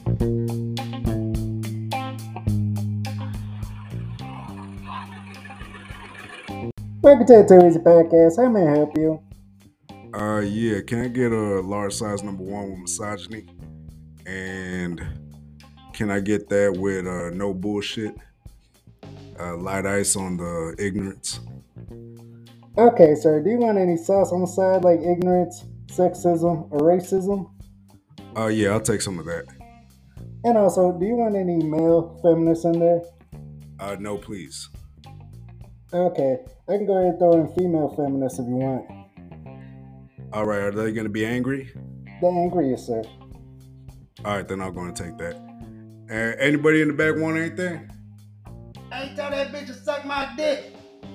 Welcome to the Too Easy Podcast. How may I help you? Yeah, can I get a large size number one with misogyny? And can I get that with no bullshit? Light ice on the ignorance. Okay, sir. Do you want any sauce on the side like ignorance, sexism, or racism? Yeah, I'll take some of that. And also, do you want any male feminists in there? No, please. Okay, I can go ahead and throw in female feminists if you want. All right, are they gonna be angry? The angriest, sir. All right, then I'm gonna take that. Anybody in the back want anything? Hey, tell that bitch to suck my dick.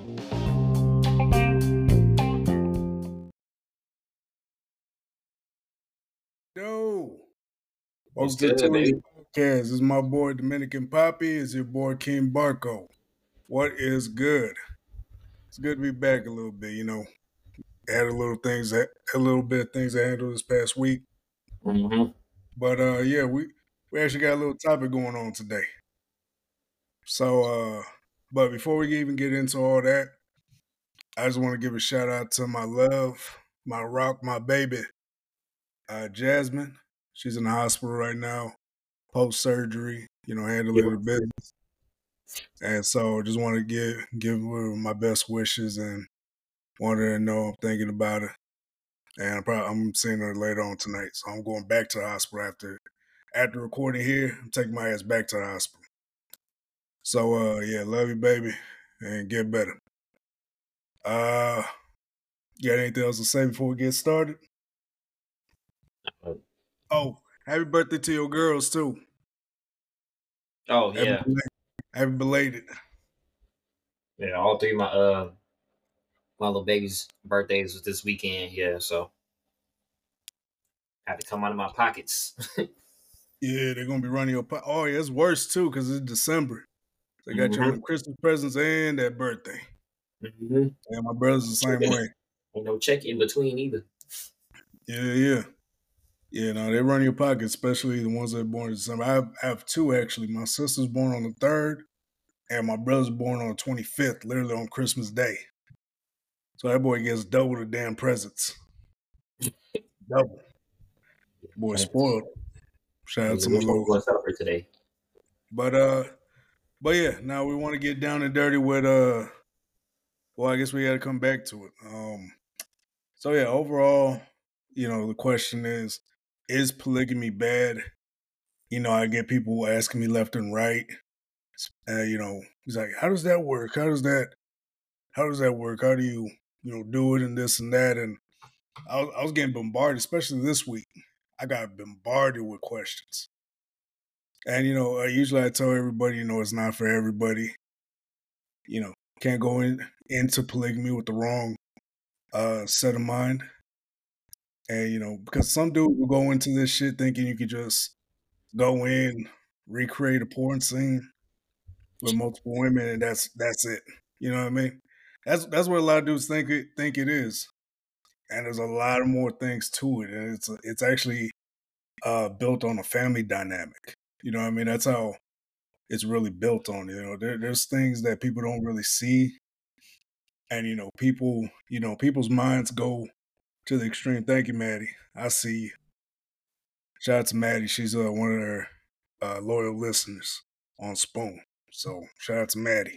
No. What's Welcome to the good, Tony baby? Podcast. This is my boy Dominican Poppy. It's your boy King Barco. What is good? It's good to be back a little bit. Had a little bit of things I handled this past week. Mm-hmm. But yeah, we actually got a little topic going on today. So but before we even get into all that, I just want to give a shout out to my love, my rock, my baby, Jasmine. She's in the hospital right now, post surgery, handling her business. And so just want to give her my best wishes and want her to know I'm thinking about her. And I'm seeing her later on tonight. So I'm going back to the hospital after recording here. I'm taking my ass back to the hospital. So yeah, love you, baby, and get better. You got anything else to say before we get started? Oh, happy birthday to your girls too. Oh Happy yeah, belated. Happy belated. yeah. All three of my little babies' birthdays was this weekend. Yeah, so had to come out of my pockets. Yeah, they're gonna be running your Oh yeah, it's worse too because it's December. They got you on the Christmas presents and that birthday. Mm-hmm. And my brother's the same way. Ain't no check in between either. Yeah. Yeah, no, they run your pocket, especially the ones that are born in December. I have two actually. My sister's born on the 3rd, and my brother's born on the 25th, literally on Christmas Day. So that boy gets double the damn presents. Double. Boy, spoiled. Shout out to my Which one you little. want to celebrate today? But yeah, now we want to get down and dirty with well, I guess we got to come back to it. So yeah, overall, the question is polygamy bad? I get people asking me left and right. He's like, how does that work? How does that work? How do you, do it and this and that? And I was getting bombarded, especially this week. I got bombarded with questions. And, usually I tell everybody, it's not for everybody. Can't go into polygamy with the wrong set of mind. And, because some dudes will go into this shit thinking you could just go in, recreate a porn scene with multiple women, and that's it. You know what I mean? That's what a lot of dudes think it is, and there's a lot of more things to it, and it's actually built on a family dynamic. You know what I mean? That's how it's really built on. There's things that people don't really see, and people's minds go to the extreme. Thank you, Maddie. I see you. Shout out to Maddie. She's one of their loyal listeners on Spoon. So shout out to Maddie.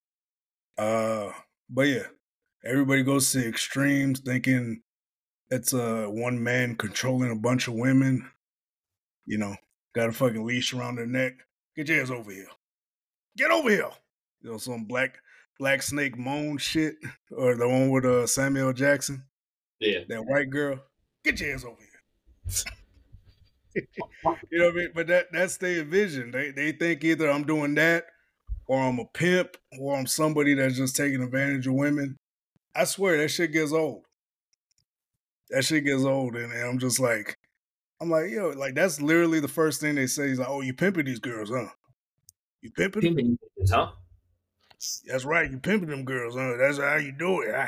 But yeah, everybody goes to the extremes thinking it's one man controlling a bunch of women. Got a fucking leash around their neck. Get your ass over here. Get over here. Some black snake moan shit, or the one with Samuel Jackson. Yeah. That white girl. Get your ass over here. You know what I mean? But that's their vision. They think either I'm doing that, or I'm a pimp, or I'm somebody that's just taking advantage of women. I swear that shit gets old. And I'm just like, yo, like that's literally the first thing they say is like, oh, you pimping these girls, huh? You pimping them? Pimping bitches, huh? That's right, you pimping them girls, huh? That's how you do it.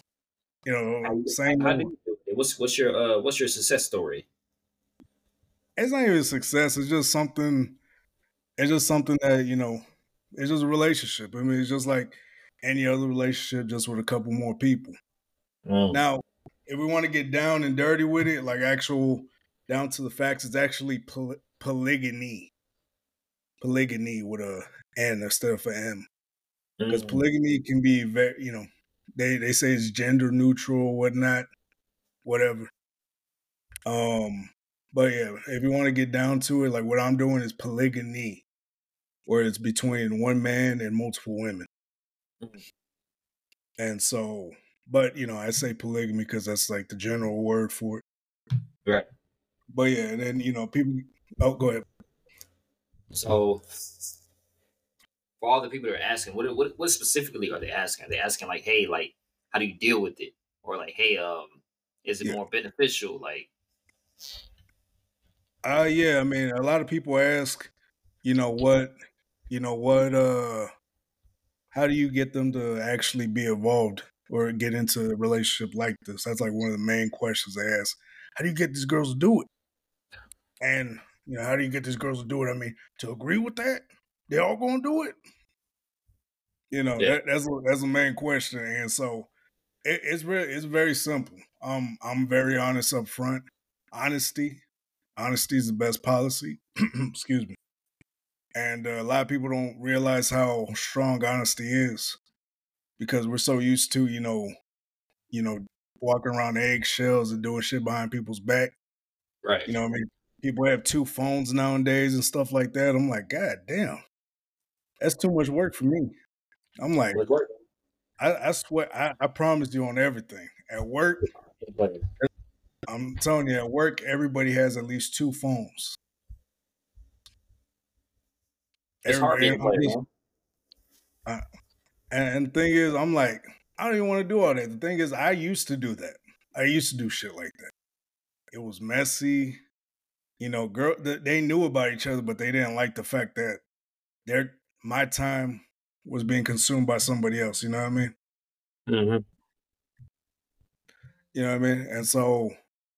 Same. How do you do it? What's your success story? it's not even success. It's just something. It's just something that it's just a relationship. I mean, it's just like any other relationship, just with a couple more people. Now, if we want to get down and dirty with it, like actual down to the facts, it's actually polygyny. Polygyny with a N instead of an M. Because polygamy can be very, they say it's gender neutral or whatnot, whatever. But yeah, if you want to get down to it, like what I'm doing is polygyny, where it's between one man and multiple women. And so, but I say polygamy because that's like the general word for it. Right. But yeah, and then people. Oh, go ahead. So, for all the people that are asking, what specifically are they asking? Are they asking like, hey, like, how do you deal with it, or like, hey, is it more beneficial? Like, yeah, I mean, a lot of people ask, how do you get them to actually be involved or get into a relationship like this? That's like one of the main questions they ask. How do you get these girls to do it? And how do you get these girls to do it? I mean, to agree with that, they all gonna do it. That's the main question. And so it's very simple. I'm very honest up front. Honesty is the best policy. Excuse me. And a lot of people don't realize how strong honesty is because we're so used to, walking around eggshells and doing shit behind people's back. Right. I mean, people have 2 phones nowadays and stuff like that. I'm like, God damn, that's too much work for me. I'm like, I swear, I promised you on everything. At work, I'm telling you, at work, everybody has at least 2 phones. It's hard being played, man. And the thing is, I'm like, I don't even want to do all that. The thing is, I used to do that. I used to do shit like that. It was messy. Girl, they knew about each other, but they didn't like the fact that my time was being consumed by somebody else. You know what I mean? Mm-hmm. You know what I mean? And so,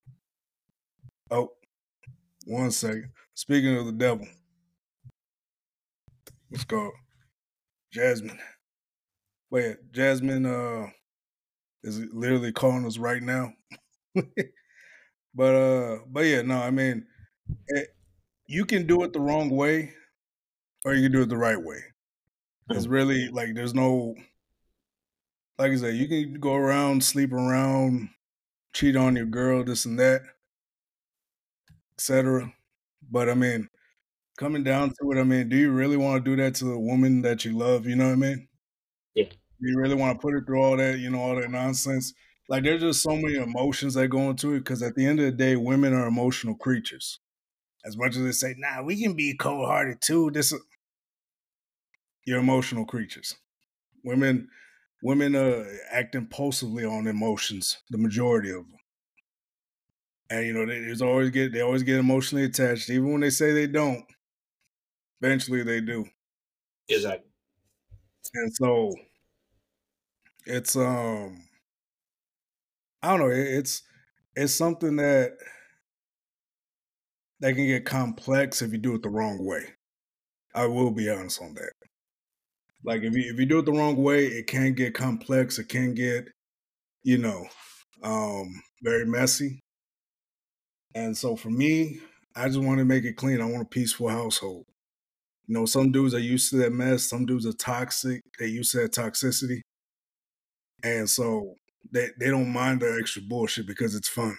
one second. Speaking of the devil, let's go. Jasmine. Wait, Jasmine is literally calling us right now. But yeah, no, I mean, you can do it the wrong way, or you can do it the right way. It's really like there's no, like I said, you can go around, sleep around, cheat on your girl, this and that, etc. But I mean, coming down to it, I mean, do you really want to do that to the woman that you love? You know what I mean? Yeah. Do you really want to put her through all that, all that nonsense? Like, there's just so many emotions that go into it because at the end of the day, women are emotional creatures. As much as they say, nah, we can be cold-hearted too. You're emotional creatures. Women act impulsively on emotions, the majority of them. And they always get emotionally attached, even when they say they don't. Eventually, they do. Exactly. And so, it's I don't know. It's something that can get complex if you do it the wrong way. I will be honest on that. Like if you do it the wrong way, it can get complex. It can get, very messy. And so for me, I just want to make it clean. I want a peaceful household. Some dudes are used to that mess. Some dudes are toxic. They used to that toxicity. And so they don't mind the extra bullshit because it's fun.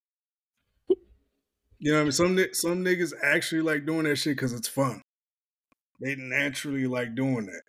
You know what I mean? Some niggas actually like doing that shit because it's fun. They naturally like doing that.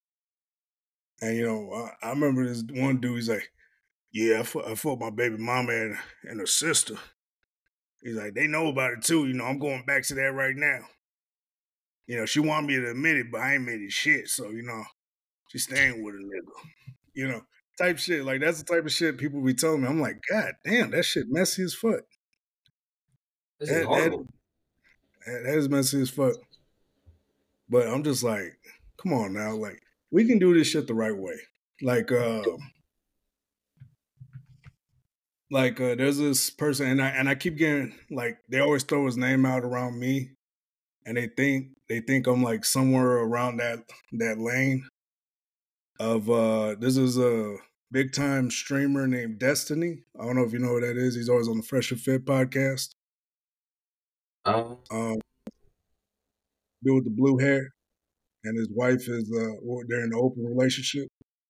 And, I remember this one dude, he's like, yeah, I fought my baby mama and her sister. He's like, they know about it too. I'm going back to that right now. She wanted me to admit it, but I ain't made it shit. So, she's staying with a nigga. Type shit. Like, that's the type of shit people be telling me. I'm like, God damn, that shit messy as fuck. This is horrible. That is messy as fuck. But I'm just like, come on now. Like, we can do this shit the right way. Like, Like there's this person, and I keep getting like they always throw his name out around me, and they think I'm like somewhere around that lane of this is a big time streamer named Destiny. I don't know if you know who that is. He's always on the Fresh and Fit podcast. Um, Dude with the blue hair, and his wife is they're in an open relationship.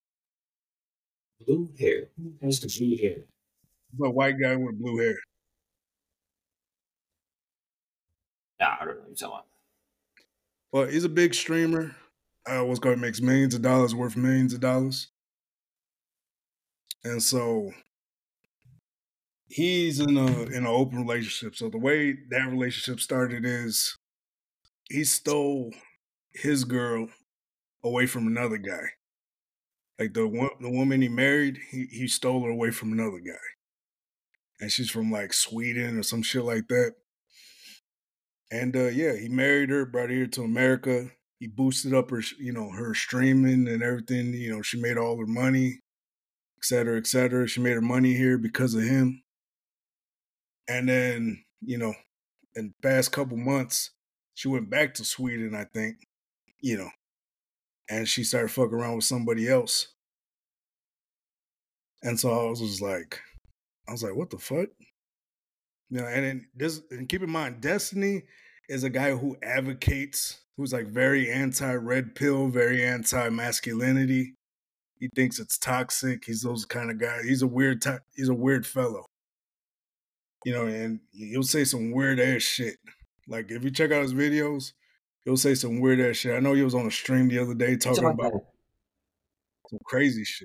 blue hair. Who has the blue hair? A white guy with blue hair. Nah, I don't know what you're talking about. Well, he's a big streamer. What's going to makes millions of dollars, worth millions of dollars. And so he's in an open relationship. So the way that relationship started is he stole his girl away from another guy. Like the woman he married, he stole her away from another guy. And she's from like Sweden or some shit like that. And yeah, he married her, brought her here to America. He boosted up her, her streaming and everything. She made all her money, et cetera, et cetera. She made her money here because of him. And then, in the past couple months, she went back to Sweden, I think, and she started fucking around with somebody else. And so I was like, what the fuck? And keep in mind, Destiny is a guy who advocates, who's like very anti-red pill, very anti-masculinity. He thinks it's toxic. He's those kind of guys. He's a weird fellow. And he'll say some weird ass shit. Like if you check out his videos, he'll say some weird ass shit. I know he was on a stream the other day talking about some crazy shit.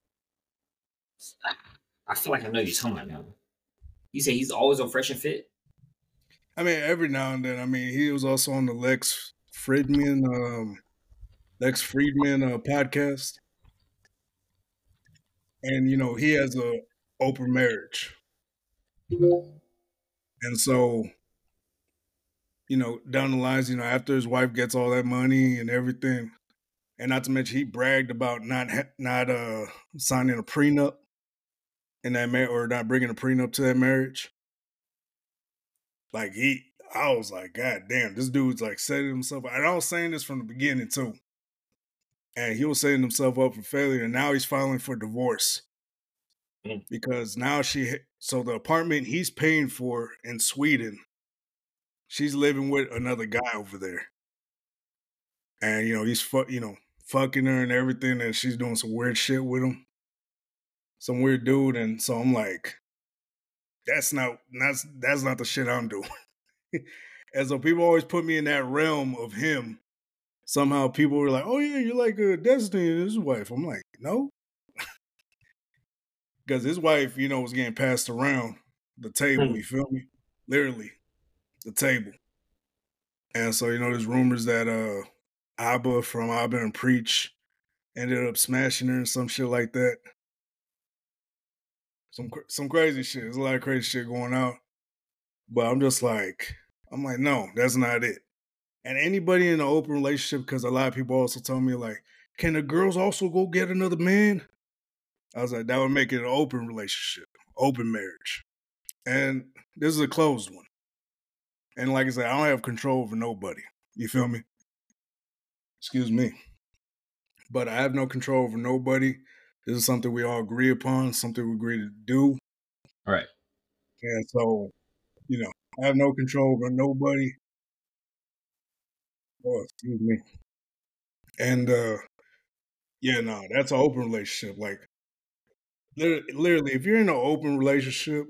I feel like I know you're talking about now. You say he's always on Fresh and Fit? I mean, every now and then. I mean, he was also on the Lex Friedman podcast. And, he has a open marriage. And so, down the lines, after his wife gets all that money and everything, and not to mention he bragged about not signing a prenup in that or not bringing a prenup to that marriage. Like I was like, God damn, this dude's like setting himself up. And I was saying this from the beginning too. And he was setting himself up for failure. And now he's filing for divorce. Because now so the apartment he's paying for in Sweden, she's living with another guy over there. And, he's fucking her and everything. And she's doing some weird shit with him. Some weird dude. And so I'm like, that's not the shit I'm doing. And so people always put me in that realm of him. Somehow people were like, oh yeah, you're like Destiny and his wife. I'm like, no. Because his wife, was getting passed around the table, you feel me? Literally, the table. And so, there's rumors that Abba from Abba and Preach ended up smashing her and some shit like that. Some crazy shit. There's a lot of crazy shit going on. But I'm like, no, that's not it. And anybody in an open relationship, because a lot of people also tell me, like, can the girls also go get another man? I was like, that would make it an open relationship, open marriage. And this is a closed one. And like I said, I don't have control over nobody. You feel me? Excuse me. But I have no control over nobody. This is something we all agree upon, something we agree to do. All right. And so, I have no control over nobody. Oh, excuse me. And yeah, no, that's an open relationship. Like literally, if you're in an open relationship,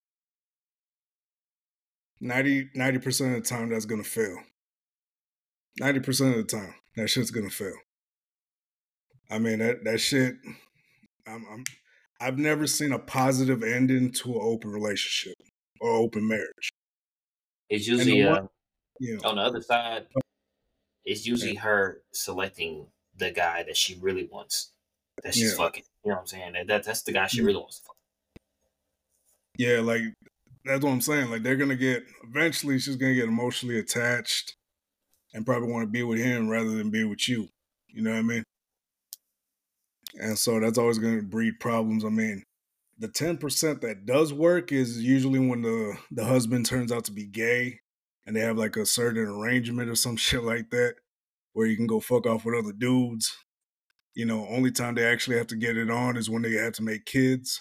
90% of the time that's gonna fail. 90% of the time, that shit's gonna fail. I mean that shit. I've never seen a positive ending to an open relationship or open marriage. It's usually on the other side. It's usually her selecting the guy that she really wants, that she's fucking. You know what I'm saying? That's the guy she really wants to fuck. Yeah, like that's what I'm saying. Like they're gonna eventually she's gonna get emotionally attached and probably want to be with him rather than be with you. You know what I mean? And so that's always gonna breed problems. I mean, The 10% that does work is usually when the husband turns out to be gay and they have like a certain arrangement or some shit like that where you can go fuck off with other dudes. You know, only time they actually have to get it on is when they have to make kids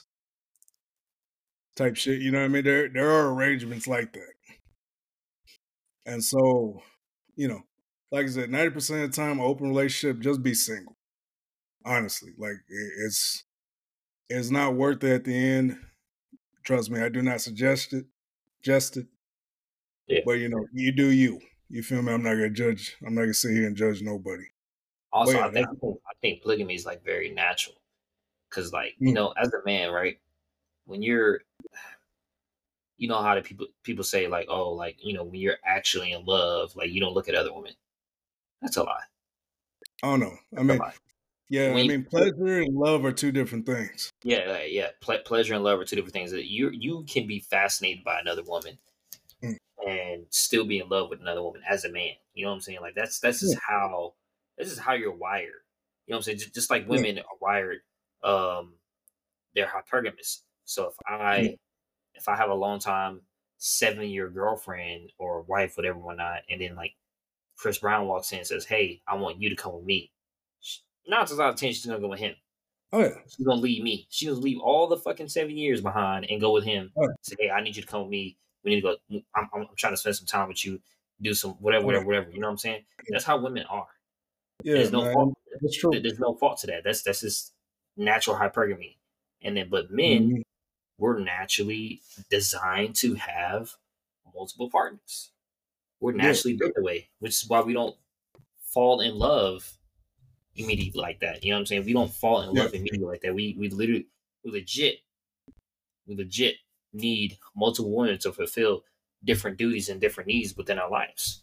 type shit. You know what I mean? There are arrangements like that. And so, you know, like I said, 90% of the time, open relationship, just be single. Honestly, like it's not worth it at the end. Trust me, I do not suggest it. Just it. Yeah. But you know, you do you. You feel me? I'm not gonna judge. I'm not gonna sit here and judge nobody. Also, Yeah, I think polygamy is like very natural because, like, mm, as a man, right? When you're, how the people say like, oh, like, when you're actually in love, like you don't look at other women. That's a lie. I don't know. I That's a mean, lie. yeah, I When mean, pleasure and love are two different things. yeah, pleasure and love are two different things. That you can be fascinated by another woman Mm, and still be in love with another woman as a man. You know what I'm saying? Like that's just yeah, how you're wired. You know what I'm saying? Just like yeah, women are wired, um, they're hypergamous. So yeah, if I have a long time 7-year girlfriend or wife, whatever, whatnot, and then like Chris Brown walks in and says, "Hey, I want you to come with me." 9 times out of 10, she's gonna go with him. oh yeah, She's gonna leave me. She's gonna leave all the fucking 7 years behind and go with him. oh yeah, Say, "Hey, I need you to come with me. We need to go. I'm trying to spend some time with you. Do some whatever, oh yeah, whatever, whatever." You know what I'm saying? That's how women are. And yeah, there's no fault. man, that's true. There's no fault to that. That's just natural hypergamy. And then, but men, Mhm. we're naturally designed to have multiple partners. We're Yeah, naturally built that way, which is why we don't fall in love immediately like that. You know what I'm saying? We don't fall in yeah, love immediately like that. We literally we legit we legit need multiple women to fulfill different duties and different needs within our lives.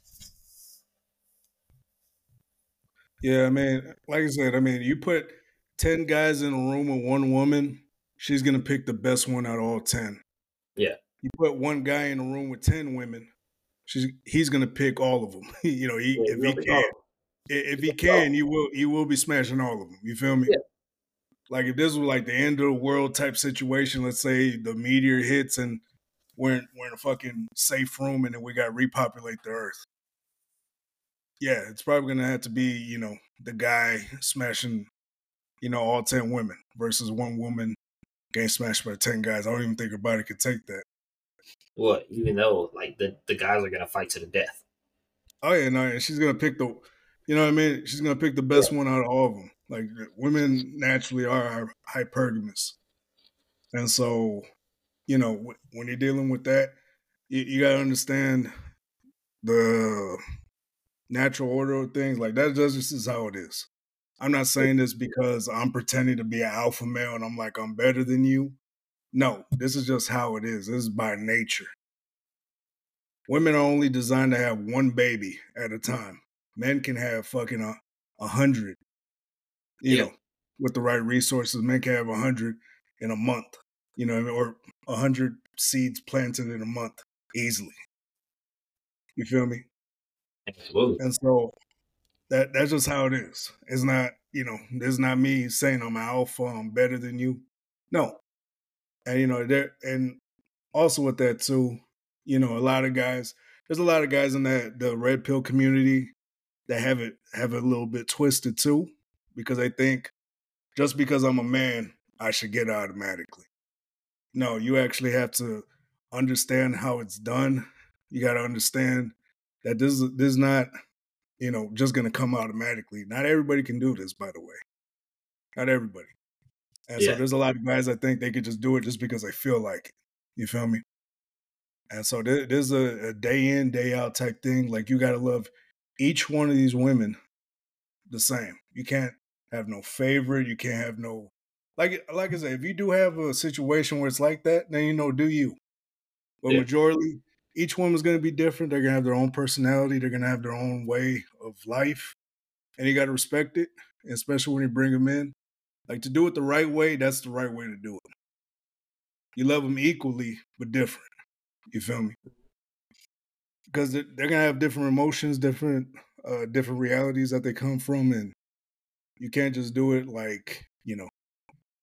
yeah. I mean, like I said, I mean, you put 10 guys in a room with one woman, she's gonna pick the best one out of all 10. Yeah. You put one guy in a room with 10 women, he's gonna pick all of them. You know, Yeah, if you he don't pick can, all of them. if You he don't pick all of can, you will be smashing all of them. You feel me? them. Like if this was like the end of the world type situation, let's say the meteor hits and we're in a fucking safe room and then we got to repopulate the earth. Yeah, it's probably gonna have to be, you know, the guy smashing, you know, all 10 women versus one woman getting smashed by 10 guys. I don't even think her body could take that. What? Even though like the guys are gonna fight to the death. Oh yeah, no, and she's gonna pick the, you know what I mean? She's gonna pick the Yeah. best one out of all of them. Like women naturally are hypergamous, and so you know when you're dealing with that, you gotta understand the natural order of things. Like that's just how it is. I'm not saying this because I'm pretending to be an alpha male and I'm like I'm better than you. No, this is just how it is. This is by nature. Women are only designed to have one baby at a time. Men can have fucking 100. You Yeah. know, with the right resources, men can have 100 in a month. You know, what I mean? Or 100 seeds planted in a month easily. You feel me? Absolutely. And so that's just how it is. It's not, you know, it's not me saying I'm an alpha, I'm better than you. No. And you know, there and also with that too, you know, there's a lot of guys in the red pill community that have it a little bit twisted too, because they think just because I'm a man, I should get it automatically. No, you actually have to understand how it's done. You got to understand that this is not, you know, just going to come automatically. Not everybody can do this, by the way. Not everybody. And so Yeah. there's a lot of guys that think they could just do it just because they feel like it. You feel me? And so there's a day in, day out type thing. Like you got to love each one of these women the same. You can't have no favorite. You can't have no like I said. If you do have a situation where it's like that, then you know, do you? But Yeah. majority, each woman's going to be different. They're going to have their own personality. They're going to have their own way of life, and you got to respect it. Especially when you bring them in, like to do it the right way. That's the right way to do it. You love them equally, but different. You feel me? Because they're gonna have different emotions, different realities that they come from, and you can't just do it like, you know,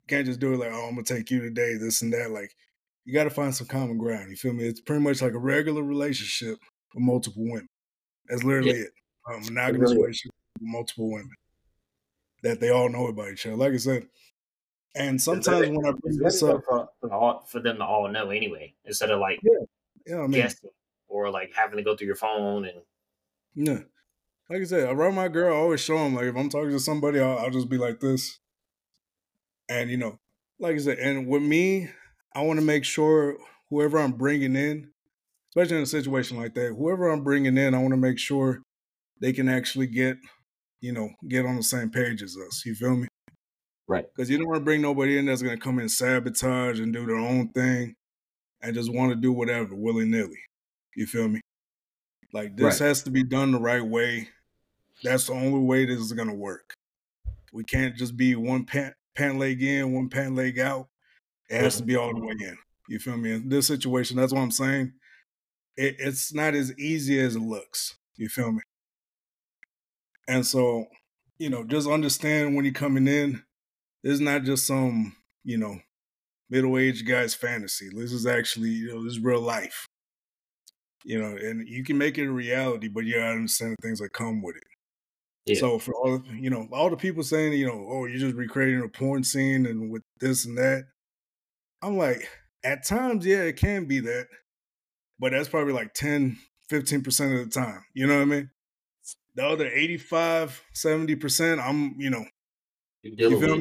can't just do it like, oh, I'm gonna take you today, this and that. Like, you got to find some common ground. You feel me? It's pretty much like a regular relationship with multiple women. That's literally it. A monogamous relationship with multiple women that they all know about each other. Like I said, and sometimes when I bring this up, for them to all know anyway, instead of like I mean, guessing or like having to go through your phone and yeah. Like I said, around my girl, I always show them, like, if I'm talking to somebody, I'll just be like this. And, you know, like I said, and with me, I want to make sure whoever I'm bringing in, especially in a situation like that, whoever I'm bringing in, I want to make sure they can actually get on the same page as us. You feel me? right. Because you don't want to bring nobody in that's going to come in and sabotage and do their own thing and just want to do whatever willy-nilly. You feel me? Like, this has to be done the right way. That's the only way this is going to work. We can't just be one pant leg in, one pant leg out. It has to be all the way in. You feel me? In this situation, that's what I'm saying. It's not as easy as it looks. You feel me? And so, just understand when you're coming in, this is not just some, middle-aged guy's fantasy. This is actually, this is real life. And you can make it a reality, but you gotta understand the things that come with it. Yeah. So for all the people saying, oh, you're just recreating a porn scene and with this and that, I'm like, at times, yeah, it can be that, but that's probably like 10, 15% of the time. You know what I mean? The other 85, 70%, I'm, you're dealing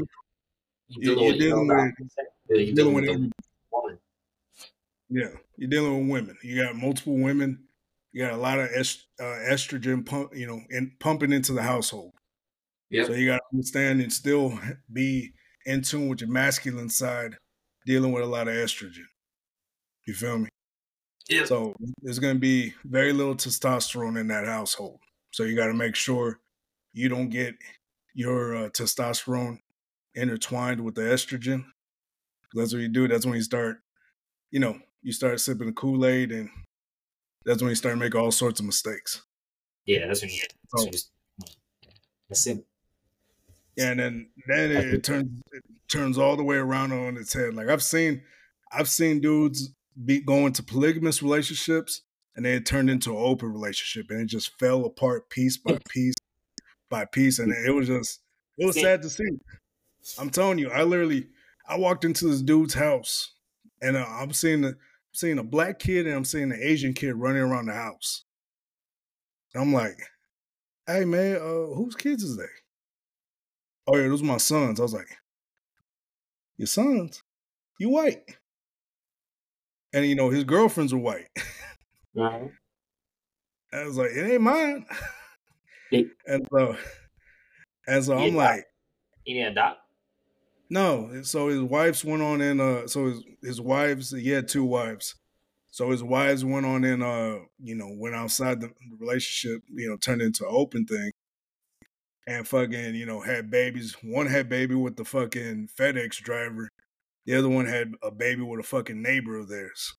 with the woman. Yeah, you're dealing with women. You got multiple women. You got a lot of estrogen pumping into the household. Yeah. So you got to understand and still be in tune with your masculine side, dealing with a lot of estrogen. You feel me? Yeah. So there's going to be very little testosterone in that household. So you got to make sure you don't get your testosterone intertwined with the estrogen. That's what you do. That's when you start, you start sipping the Kool-Aid, and that's when you start making all sorts of mistakes. Yeah, that's when you that's it. Yeah, and then it turns all the way around on its head. Like I've seen dudes go into polygamous relationships, and then it turned into an open relationship, and it just fell apart piece by piece by piece, and it was sad to see. I'm telling you, I walked into this dude's house, and I'm seeing a black kid and I'm seeing an Asian kid running around the house. And I'm like, hey man, whose kids is they? Oh yeah, those are my sons. I was like, your sons? You white? And his girlfriends are white. Right. I was like, it ain't mine. And so I'm like, you didn't adopt? No. So his wives went on in his wives, he had 2 wives. So his wives went on in went outside the relationship, turned into an open thing. And fucking, had babies. One had baby with the fucking FedEx driver. The other one had a baby with a fucking neighbor of theirs.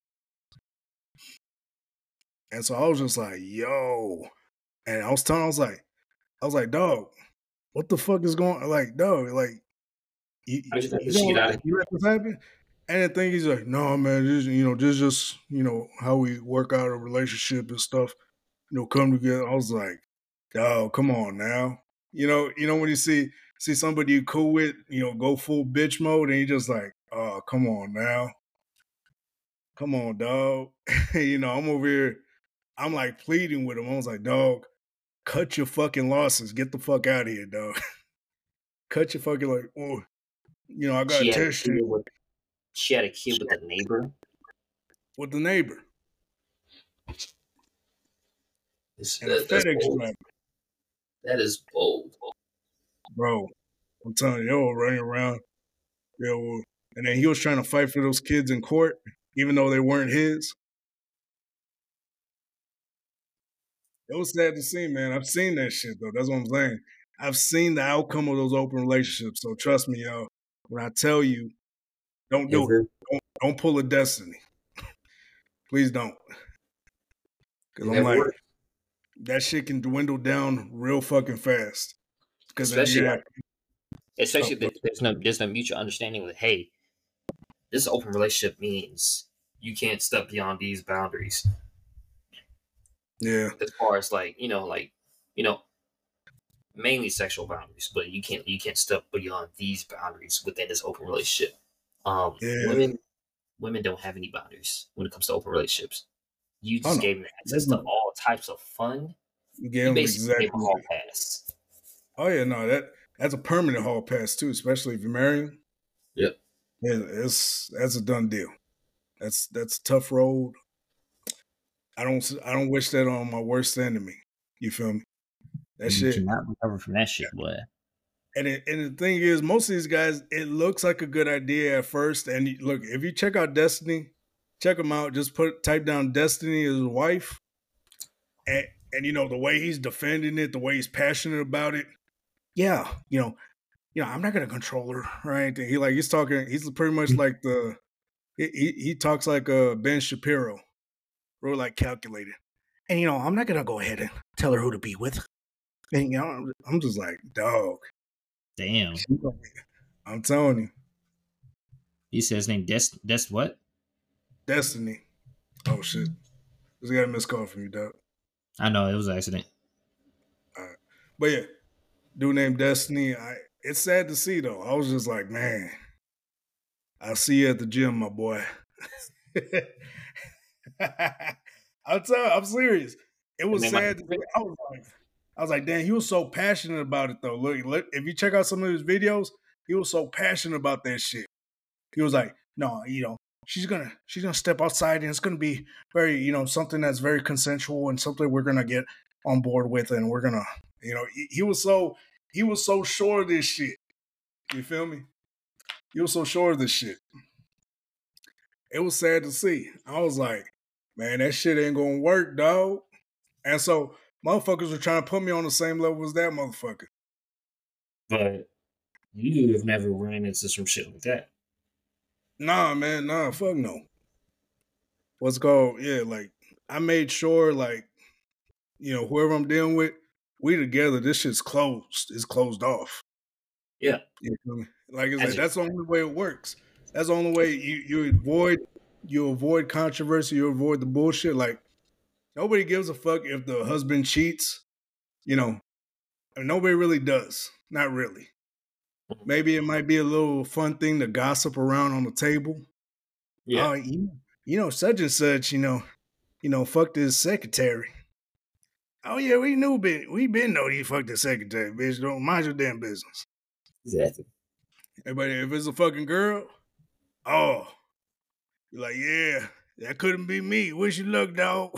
And so I was just like, yo. And I was like, dog, what the fuck is going on? Like, dog, like, you let this happen? And the thing, he's like, no, man, this is just, how we work out a relationship and stuff, come together. I was like, oh, come on now. When you see somebody you cool with, go full bitch mode, and you're just like, oh, come on now. Come on, dog. I'm over here, I'm like pleading with him. I was like, dog, cut your fucking losses. Get the fuck out of here, dog. Cut your fucking, like, oh, I got to test you. She had a kid with a neighbor? With the neighbor. That is bold. Bro, I'm telling you, they were running around. And then he was trying to fight for those kids in court, even though they weren't his. It was sad to see, man. I've seen that shit, though. That's what I'm saying. I've seen the outcome of those open relationships. So trust me, y'all. When I tell you, don't do it. Don't pull a Destiny. Please don't. Because I'm like, that shit can dwindle down real fucking fast. Especially especially if there's no mutual understanding with, hey, this open relationship means you can't step beyond these boundaries. Yeah. As far as like you know mainly sexual boundaries, but you can't step beyond these boundaries within this open relationship. Yeah. Women don't have any boundaries when it comes to open relationships. You Oh just no. gave them access to all types of fun. You You gave them basically gave them a exactly. hall pass. Oh yeah, no, that's a permanent hall pass too, especially if you're married. Yep. That's a done deal. That's a tough road. I don't wish that on my worst enemy. You feel me? That You shit. cannot recover from that shit, boy. And the thing is, most of these guys, it looks like a good idea at first. And look, if you check out Destiny, check him out. Just type down Destiny as his wife, and the way he's defending it, the way he's passionate about it. Yeah, I'm not gonna control her or anything. He's talking. He's pretty much like he talks like Ben Shapiro, real like calculated. And I'm not gonna go ahead and tell her who to be with. And I'm just like, dog. Damn. I'm telling you. He said his name Des what? Destiny. Oh shit. Just got a missed call from you, dog. I know, it was an accident. All right. But yeah, dude named Destiny. It's sad to see though. I was just like, man, I'll see you at the gym, my boy. I'm serious. It was sad. I was like, damn, he was so passionate about it though. Look, if you check out some of his videos, he was so passionate about that shit. He was like, no, she's gonna step outside and it's gonna be very, something that's very consensual and something we're gonna get on board with, and we're gonna, he was so sure of this shit. You feel me? He was so sure of this shit. It was sad to see. I was like, man, that shit ain't gonna work, dog. And so motherfuckers were trying to put me on the same level as that motherfucker. But you have never ran into some shit like that. Nah, man, fuck no. What's called, yeah, like, I made sure, like, whoever I'm dealing with, we together, this shit's closed. It's closed off. Yeah. You feel me? Like I said, that's the only way it works. That's the only way you avoid controversy, you avoid the bullshit. Like, nobody gives a fuck if the husband cheats, nobody really does. Not really. Maybe it might be a little fun thing to gossip around on the table. Yeah. Oh, such and such, fucked his secretary. Oh yeah, we been know he fucked his secretary, bitch. Don't mind your damn business. Exactly. But if it's a fucking girl, oh, you're like, yeah, that couldn't be me. Wish you luck, dog.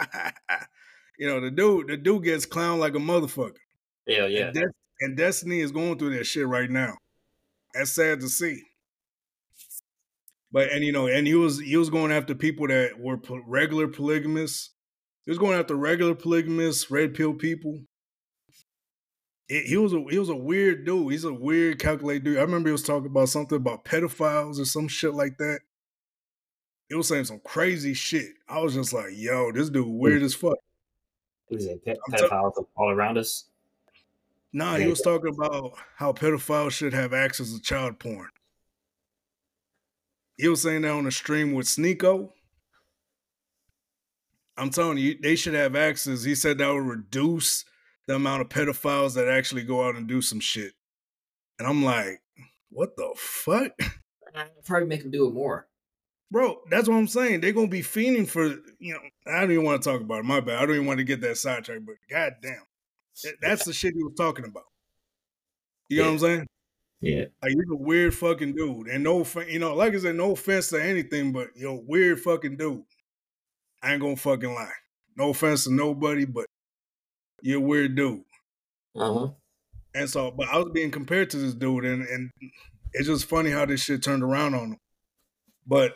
The dude gets clowned like a motherfucker. Yeah. And Destiny is going through that shit right now. That's sad to see. But and he was going after people that were regular polygamists. He was going after regular polygamists, red pill people. He was a weird dude. He's a weird, calculated dude. I remember he was talking about something about pedophiles or some shit like that. He was saying some crazy shit. I was just like, yo, this dude weird as fuck. What is it? Pedophiles all around us? Nah, he was talking about how pedophiles should have access to child porn. He was saying that on the stream with Sneeko. I'm telling you, they should have access. He said that would reduce the amount of pedophiles that actually go out and do some shit. And I'm like, what the fuck? Probably make them do it more. Bro, that's what I'm saying. They're going to be fiending for, I don't even want to talk about it. My bad. I don't even want to get that sidetracked, but goddamn. That's the shit he was talking about. You know what I'm saying? Yeah. Like, you're a weird fucking dude. And like I said, no offense to anything, but you're a weird fucking dude. I ain't gonna fucking lie. No offense to nobody, but you're a weird dude. Uh-huh. And so, but I was being compared to this dude, and it's just funny how this shit turned around on him. But,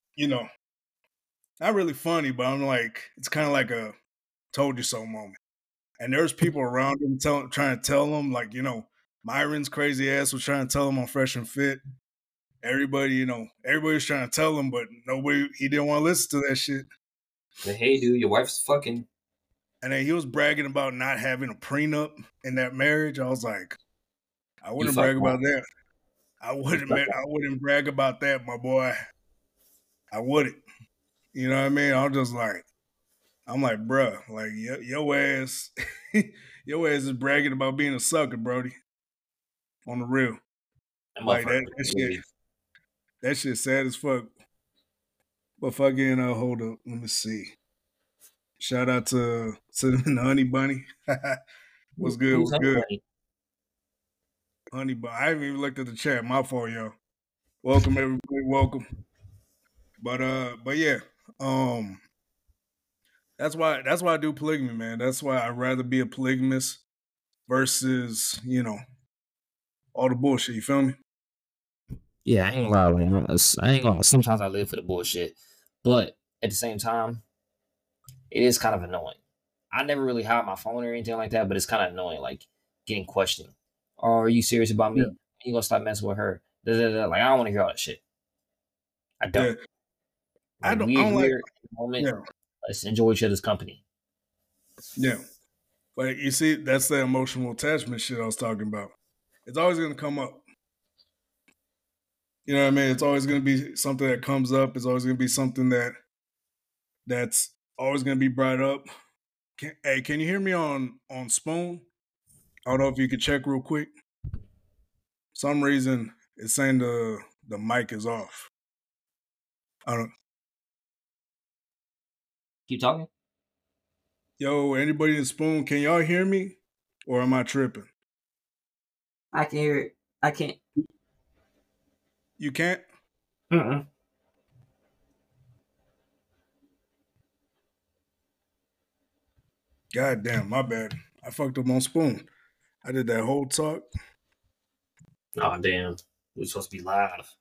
not really funny, but I'm like, it's kind of like a told you so moment. And there's people around him trying to tell him, like, Myron's crazy ass was trying to tell him on Fresh and Fit. Everybody, everybody was trying to tell him, but he didn't want to listen to that shit. But hey, dude, your wife's fucking. And then he was bragging about not having a prenup in that marriage. I was like, I You wouldn't fuck brag about wrong. that. I You wouldn't. fuck I wrong. wouldn't brag about that, my boy. I wouldn't. You know what I mean? I'm just like, I'm like, bruh, like your ass, your ass is bragging about being a sucker, Brody. On the real, That like motherfucker that shit. really. That shit sad as fuck. But fucking, hold up, let me see. Shout out to the Honey Bunny. What's good? Who's What's Honey good? Bunny? Honey Bunny. I haven't even looked at the chat. My fault, y'all. Welcome everybody. Welcome. But yeah. Um, that's why I do polygamy, man. That's why I'd rather be a polygamist versus, all the bullshit. You feel me? Yeah, I ain't gonna lie. I ain't gonna. Sometimes I live for the bullshit, but at the same time, it is kind of annoying. I never really hide my phone or anything like that, but it's kind of annoying, like getting questioned. Oh, are you serious about Yeah. me? You gonna stop messing with her? Da, da, da. Like I don't want to hear all that shit. I don't. Yeah. I Like don't we I don't like here at the moment. yeah, Let's enjoy each other's company. yeah. But you see, that's the emotional attachment shit I was talking about. It's always gonna come up. You know what I mean? It's always gonna be something that comes up. It's always gonna be something that's always gonna be brought up. Can you hear me on Spoon? I don't know if you could check real quick. Some reason it's saying the mic is off. I don't. Keep talking. Yo, anybody in Spoon? Can y'all hear me, or am I tripping? I can hear it. I can't. You can't. Mm-mm. God damn, my bad. I fucked up on Spoon. I did that whole talk. Oh damn. We're supposed to be live.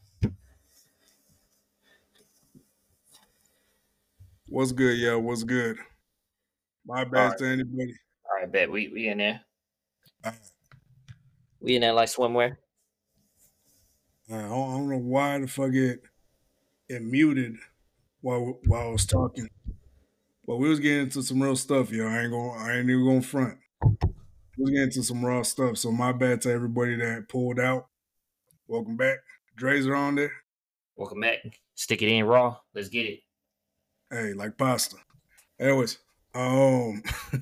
What's good, yo? What's good? My All bad right. to anybody. All right, bet. We in there. I We in there like swimwear. don't know why the fuck it muted while I was talking. But we was getting into some real stuff, yo. I ain't even gonna front. We was getting into some raw stuff. So my bad to everybody that pulled out. Welcome back. Dre's are on there. Welcome back. Stick it in raw. Let's get it. Hey, like pasta. Anyways, um,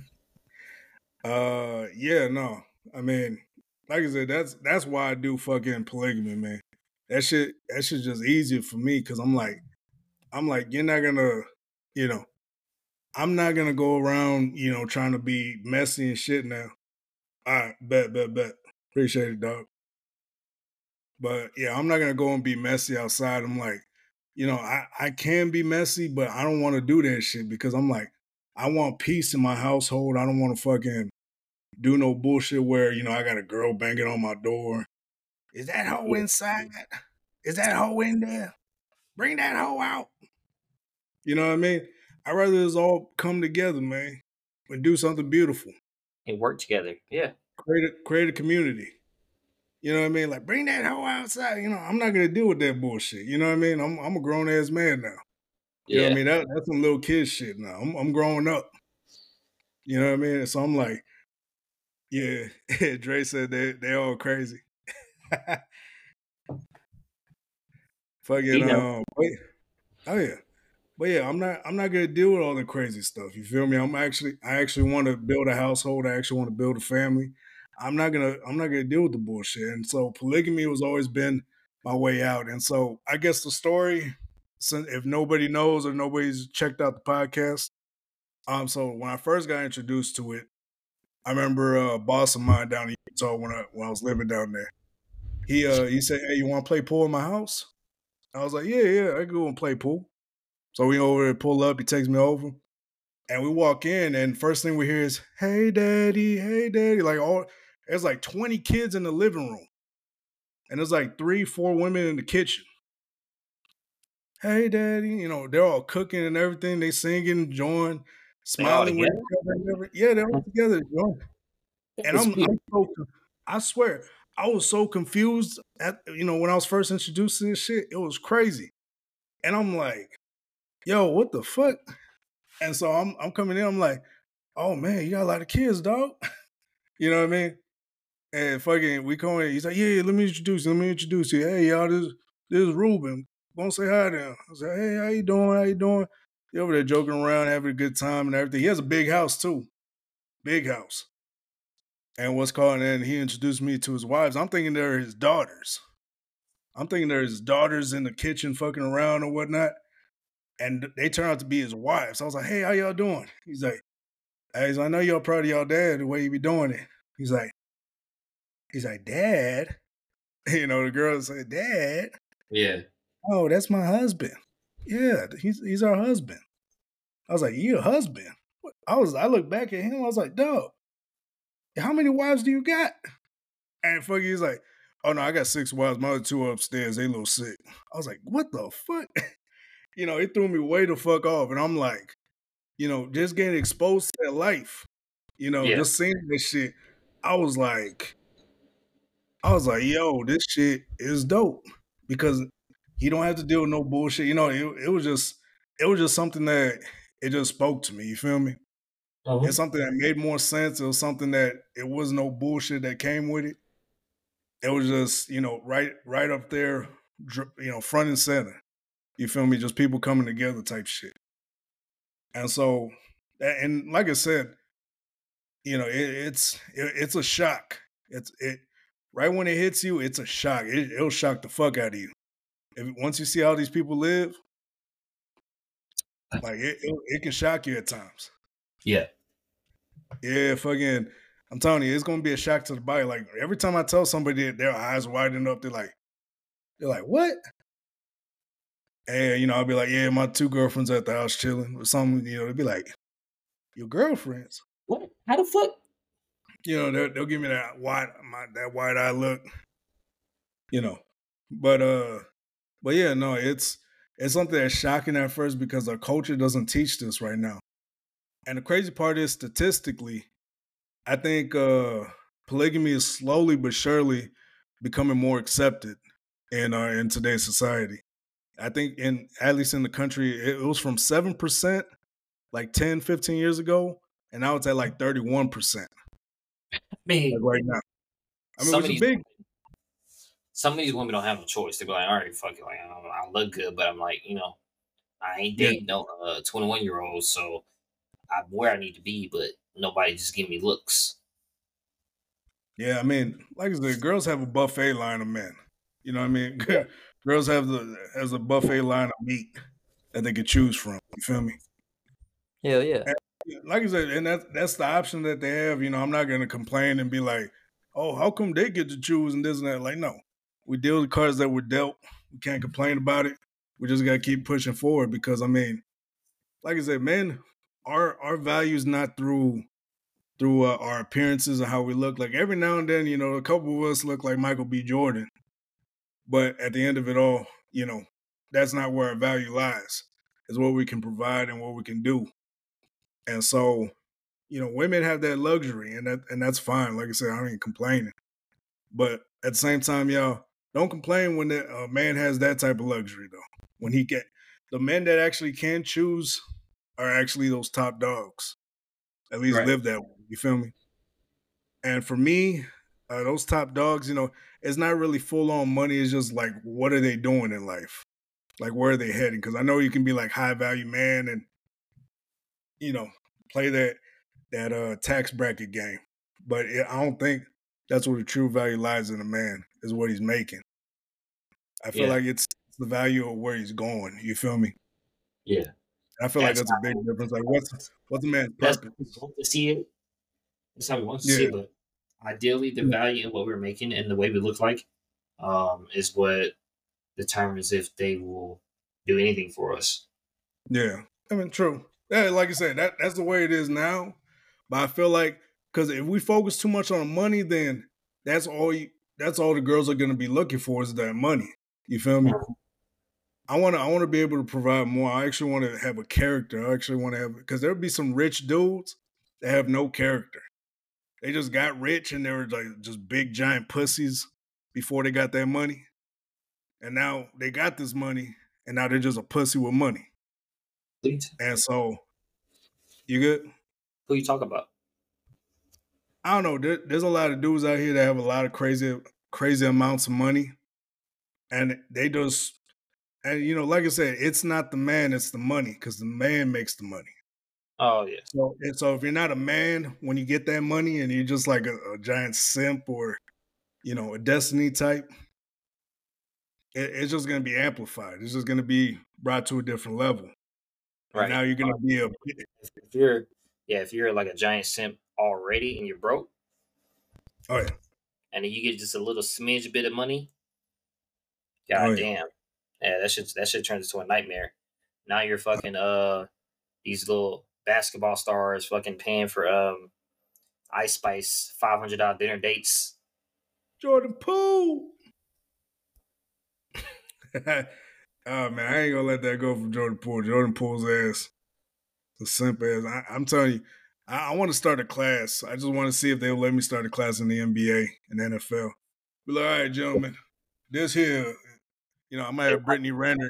yeah, no. I mean, like I said, that's why I do fucking polygamy, man. That shit just easier for me because I'm like, you're not gonna, you know, I'm not gonna go around, trying to be messy and shit now. All right, bet. Appreciate it, dog. But yeah, I'm not gonna go and be messy outside. I'm like, I can be messy, but I don't want to do that shit because I'm like, I want peace in my household. I don't want to fucking do no bullshit where, I got a girl banging on my door. Is that hoe Yeah. inside? Is that hoe in there? Bring that hoe out. You know what I mean? I'd rather us all come together, man, and do something beautiful. And work together. Yeah. Create a community. You know what I mean? Like bring that hoe outside. I'm not gonna deal with that bullshit. You know what I mean? I'm a grown ass man now. You know what I Yeah. mean? That's some little kid shit now. I'm growing up. You know what I mean? So I'm like, yeah. Dre said they all crazy. Fucking You know. oh yeah. But yeah, I'm not gonna deal with all the crazy stuff. You feel me? I actually want to build a household. I actually want to build a family. I'm not gonna deal with the bullshit. And so polygamy has always been my way out. And so I guess the story, since if nobody knows or nobody's checked out the podcast, so when I first got introduced to it, I remember a boss of mine down in Utah when I was living down there. He said, "Hey, you want to play pool in my house?" I was like, "Yeah, I can go and play pool." So we over there, pull up. He takes me over, and we walk in, and first thing we hear is, "Hey, daddy, hey, daddy!" There's like 20 kids in the living room, and there's like 3, 4 women in the kitchen. Hey, daddy, they're all cooking and everything. They singing, enjoying, They all smiling with together. each other. And yeah, they're all together, enjoying. And It's weird. I swear, I was so confused when I was first introduced to this shit. It was crazy, and I'm like, "Yo, what the fuck?" And so I'm coming in. I'm like, "Oh man, you got a lot of kids, dog." You know what I mean? And fucking, we come in. He's like, yeah, let me introduce you. Hey, y'all, this is Ruben. Go say hi to him. I was like, hey, how you doing? How you doing? He over there joking around, having a good time and everything. He has a big house too. Big house. And what's called, and he introduced me to his wives. I'm thinking they're his daughters. I'm thinking they're his daughters in the kitchen fucking around or whatnot. And they turn out to be his wives. So I was like, hey, how y'all doing? He's like, I know y'all proud of y'all dad, the way you be doing it. He's like, Dad? You know, the girl said, Dad? Yeah. Oh, that's my husband. Yeah, he's our husband. I was like, you a husband? I looked back at him, I was like, dog, how many wives do you got? And fuck, he's like, oh no, I got 6 wives. My other 2 are upstairs. They a little sick. I was like, what the fuck? You know, it threw me way the fuck off. And I'm like, you know, just getting exposed to that life, you know, Yeah. just seeing this shit. I was like, yo, this shit is dope because you don't have to deal with no bullshit. You know, it was just something that it just spoke to me. You feel me? Uh-huh. It's something that made more sense. It was something that it was no bullshit that came with it. It was just, you know, right up there, you know, front and center. You feel me? Just people coming together type shit. And so, and like I said, you know, it's a shock. It right when it hits you, it's a shock. It'll shock the fuck out of you. Once you see how these people live, like it can shock you at times. Yeah. Yeah, fucking. I'm telling you, it's gonna be a shock to the body. Like every time I tell somebody that their eyes widen up, they're like, what? And you know, I'll be like, yeah, my 2 girlfriends at the house chilling or something. You know, they'd be like, your girlfriends? What? How the fuck? You know, they'll give me that wide eye look. You know, but yeah, no, it's something that's shocking at first because our culture doesn't teach this right now. And the crazy part is, statistically, I think polygamy is slowly but surely becoming more accepted in today's society. I think at least in the country, it was from 7% like 10, 15 years ago, and now it's at like 31%. Man, Like right now. I mean, some which of is these big. some of these women don't have a choice. They be like, all right, fuck it, like I look good, but I'm like, you know, I ain't Yeah. dating no 21-year-old, so I'm where I need to be, but nobody just give me looks. Yeah, I mean, like I said, girls have a buffet line of men. You know what I mean? Girls have a buffet line of meat that they could choose from. You feel me? Hell yeah. And, like I said, and that's the option that they have. You know, I'm not gonna complain and be like, oh, how come they get to choose and this and that? Like, no. We deal with the cards that were dealt. We can't complain about it. We just gotta keep pushing forward because I mean, like I said, men, our value is not through our appearances and how we look. Like every now and then, you know, a couple of us look like Michael B. Jordan, but at the end of it all, you know, that's not where our value lies. It's what we can provide and what we can do. And so, you know, women have that luxury, and that's fine. Like I said, I ain't complaining, but at the same time, y'all don't complain when a man has that type of luxury though. When the men that actually can choose are actually those top dogs. At least Right. live that way. You feel me? And for me, those top dogs, you know, it's not really full on money. It's just like, what are they doing in life? Like, where are they heading? Because I know you can be like high value man and, you know, play that tax bracket game. But I don't think that's where the true value lies in a man, is what he's making. I feel Yeah. like it's the value of where he's going. You feel me? Yeah. I feel like That's that's a big difference. Like, what's a man's That's purpose? how we want to see it. That's how we want to Yeah. see it, but ideally the value of what we're making and the way we look like is what determines if they will do anything for us. Yeah, I mean, true. Yeah, like I said, that's the way it is now. But I feel like because if we focus too much on money, then that's all the girls are going to be looking for is that money. You feel me? I want to be able to provide more. I actually want to have a character. I actually want to have, because there'll be some rich dudes that have no character. They just got rich and they were like just big giant pussies before they got that money, and now they got this money, and now they're just a pussy with money. And so, you good? Who you talk about? I don't know. There's a lot of dudes out here that have a lot of crazy amounts of money, and they just and like I said, it's not the man, it's the money, because the man makes the money. Oh yeah. So if you're not a man when you get that money and you're just like a giant simp or a destiny type, it's just gonna be amplified. It's just gonna be brought to a different level. And Right. now you're gonna be if you're like a giant simp already and you're broke, oh yeah. and then you get just a little smidge bit of money, god Oh, yeah. damn. Yeah, that shit turns into a nightmare. Now you're fucking these little basketball stars fucking paying for Ice Spice $500 dinner dates. Jordan Poole. Oh man, I ain't gonna let that go from Jordan Poole. Jordan Poole's ass, the simp ass. I'm telling you, I want to start a class. I just want to see if they'll let me start a class in the NBA and NFL. Be like, all right, gentlemen, this here, I might have Brittany Renner.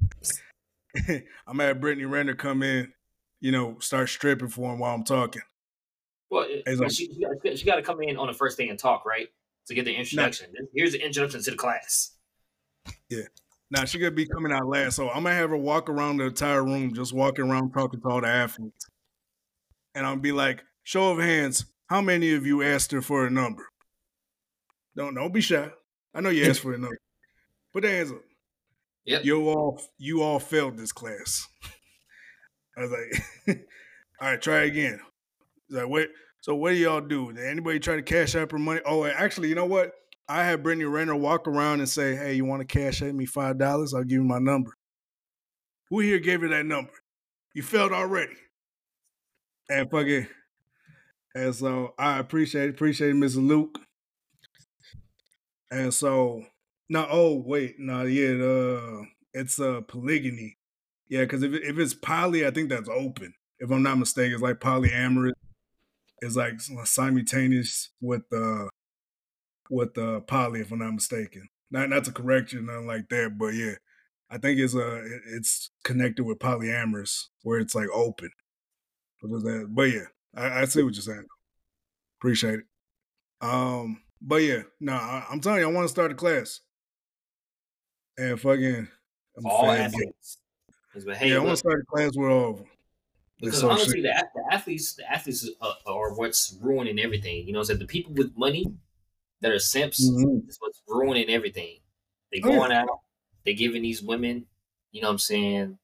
I might have Brittany Renner come in, start stripping for him while I'm talking. Well, she got to come in on the first day and talk, right? To get the introduction. Here's the introduction to the class. Yeah. Now she could be coming out last, so I'm gonna have her walk around the entire room, just walking around talking to all the athletes, and I'll be like, "Show of hands, how many of you asked her for a number? Don't be shy. I know you asked for a number. Put your hands up. Yep. You all failed this class." I was like, "All right, try again." He's like, "What? So what do y'all do? Did anybody try to cash out her money?" Oh, actually, you know what? I had Brittany Renner walk around and say, "Hey, you want to cash at me $5? I'll give you my number." Who here gave her that number? You failed already. And so I appreciate Mrs. Luke. And so it's polygamy. Yeah, because if it's poly, I think that's open. If I'm not mistaken, it's like polyamorous. It's like simultaneous with poly, if I'm not mistaken. Not to correct you, nothing like that, but yeah, I think it's connected with polyamorous, where it's like open. But yeah, I see what you're saying. Appreciate it. But yeah, I'm telling you, I want to start a class. And fucking all athletes. I want to start a class with all of them. Because honestly, the athletes are what's ruining everything. You know, so the people with money that are simps is what's ruining everything. They going out, they giving these women, you know what I'm saying,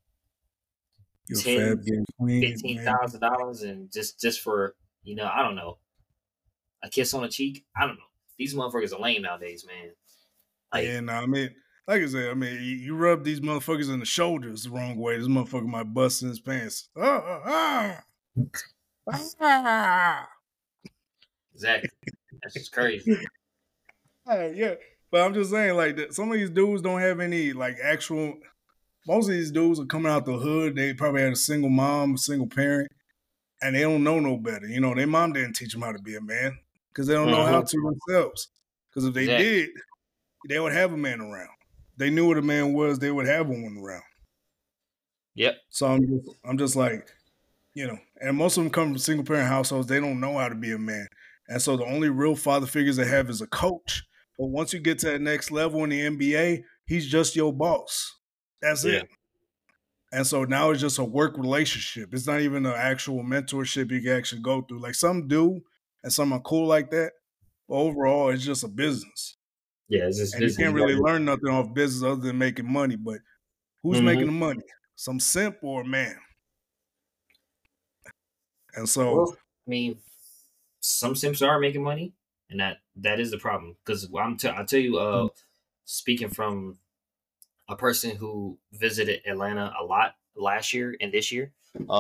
$10,000-$15,000 and just for, I don't know, a kiss on the cheek. I don't know. These motherfuckers are lame nowadays, man. Like I said, you rub these motherfuckers in the shoulders the wrong way, this motherfucker might bust in his pants. Exactly. That's just crazy. Yeah. But I'm just saying, like, some of these dudes don't have any, like, actual. Most of these dudes are coming out the hood. They probably had a single mom, single parent, and they don't know no better. Their mom didn't teach them how to be a man because they don't know how to themselves. Because if they did, they would have a man around. They knew what a man was, they would have one around. Yep. So I'm just like, and most of them come from single parent households. They don't know how to be a man. And so the only real father figures they have is a coach. But once you get to that next level in the NBA, he's just your boss. That's it. And so now it's just a work relationship. It's not even an actual mentorship you can actually go through. Like some do, and some are cool like that. But overall, it's just a business. Yeah, it's just business. You can't really learn nothing off business other than making money. But who's making the money? Some simp or a man? And so, some simps are making money, and that is the problem. Because I'll tell you, speaking from a person who visited Atlanta a lot last year and this year,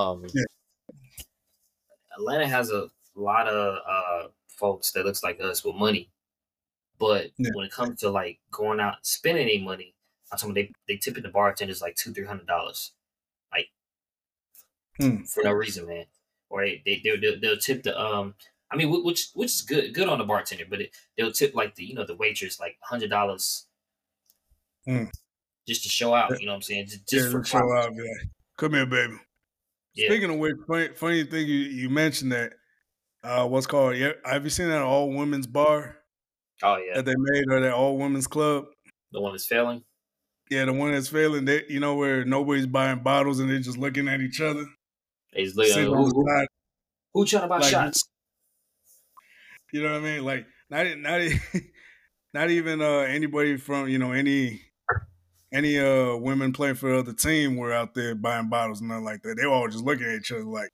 Atlanta has a lot of folks that looks like us with money. But when it comes to like going out and spending any money, I told them they tipping the bartenders like $200-$300, like for no reason, man. Or they'll tip the which is good on the bartender, but they'll tip like the waitress like $100 just to show out. You know what I'm saying? Just for show out. Yeah. Come here, baby. Yeah. Speaking of which, funny thing you mentioned that what's called? Yeah, have you seen that all women's bar Oh yeah, that they made, or that all women's club? the one that's failing. Yeah, the one that's failing. They, where nobody's buying bottles and they're just looking at each other, They just looking, sitting on the side, who trying to buy like, shots? you know what I mean? Like, not not even anybody from any women playing for the other team were out there buying bottles and nothing like that. They were all just looking at each other like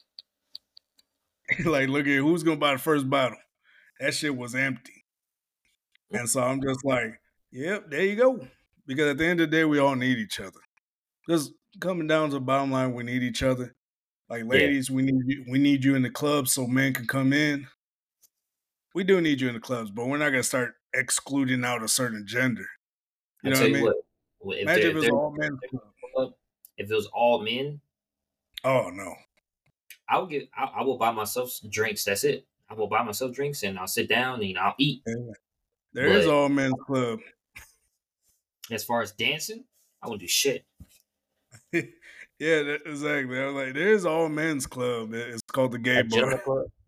like look at who's gonna buy the first bottle. That shit was empty. And so I'm just like, yep, there you go. Because at the end of the day, we all need each other. Just coming down to the bottom line, we need each other. Like ladies, we need you in the club so men can come in. We do need you in the clubs, but we're not gonna start excluding out a certain gender. You know what I mean? Imagine if it was all men. If it was all men, oh no. I will buy myself drinks. That's it. I will buy myself drinks and I'll sit down and I'll eat. There is all men's club. As far as dancing, I won't do shit. Yeah, exactly. I was like, there's all men's club. It's called the gay bar.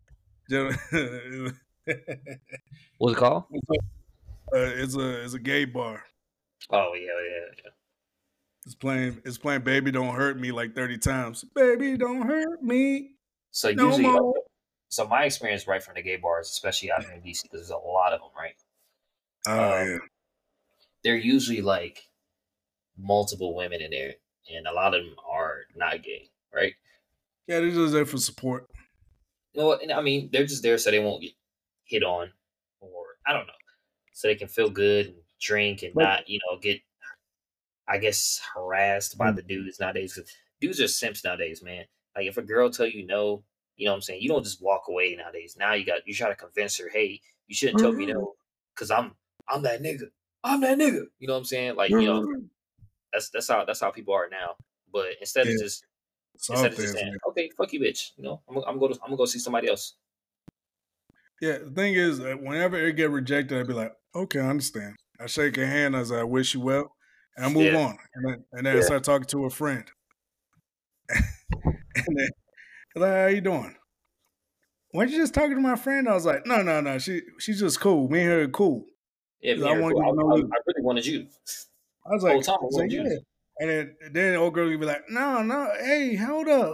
What's it called? It's a gay bar. Oh yeah. It's playing "Baby Don't Hurt Me" like 30 times. Baby, don't hurt me. So no usually, more. So my experience right from the gay bars, especially out here in DC, because there's a lot of them, right? Oh yeah. They're usually like multiple women in there, and a lot of them are not gay, right? Yeah, they're just there for support. You know what? And I mean, they're just there so they won't get hit on, or I don't know, so they can feel good and drink and not, get, I guess, harassed by the dudes nowadays. Cause dudes are simps nowadays, man. Like if a girl tell you no, you know what I'm saying? You don't just walk away nowadays. Now you try to convince her, hey, you shouldn't tell me no, because I'm that nigga. I'm that nigga. You know what I'm saying? Like, that's how people are now. But instead of just saying, okay, fuck you, bitch. I'm gonna go see somebody else. Yeah, the thing is, whenever it get rejected, I'd be like, okay, I understand. I shake her hand as I wish you well, and I move on. And then I start talking to a friend. And then, like, how you doing? Weren't you just talking to my friend? I was like, no, she's just cool. Me and her are cool. Yeah, I really wanted you. I was like, yeah. And then the old girl would be like, no, hey, hold up.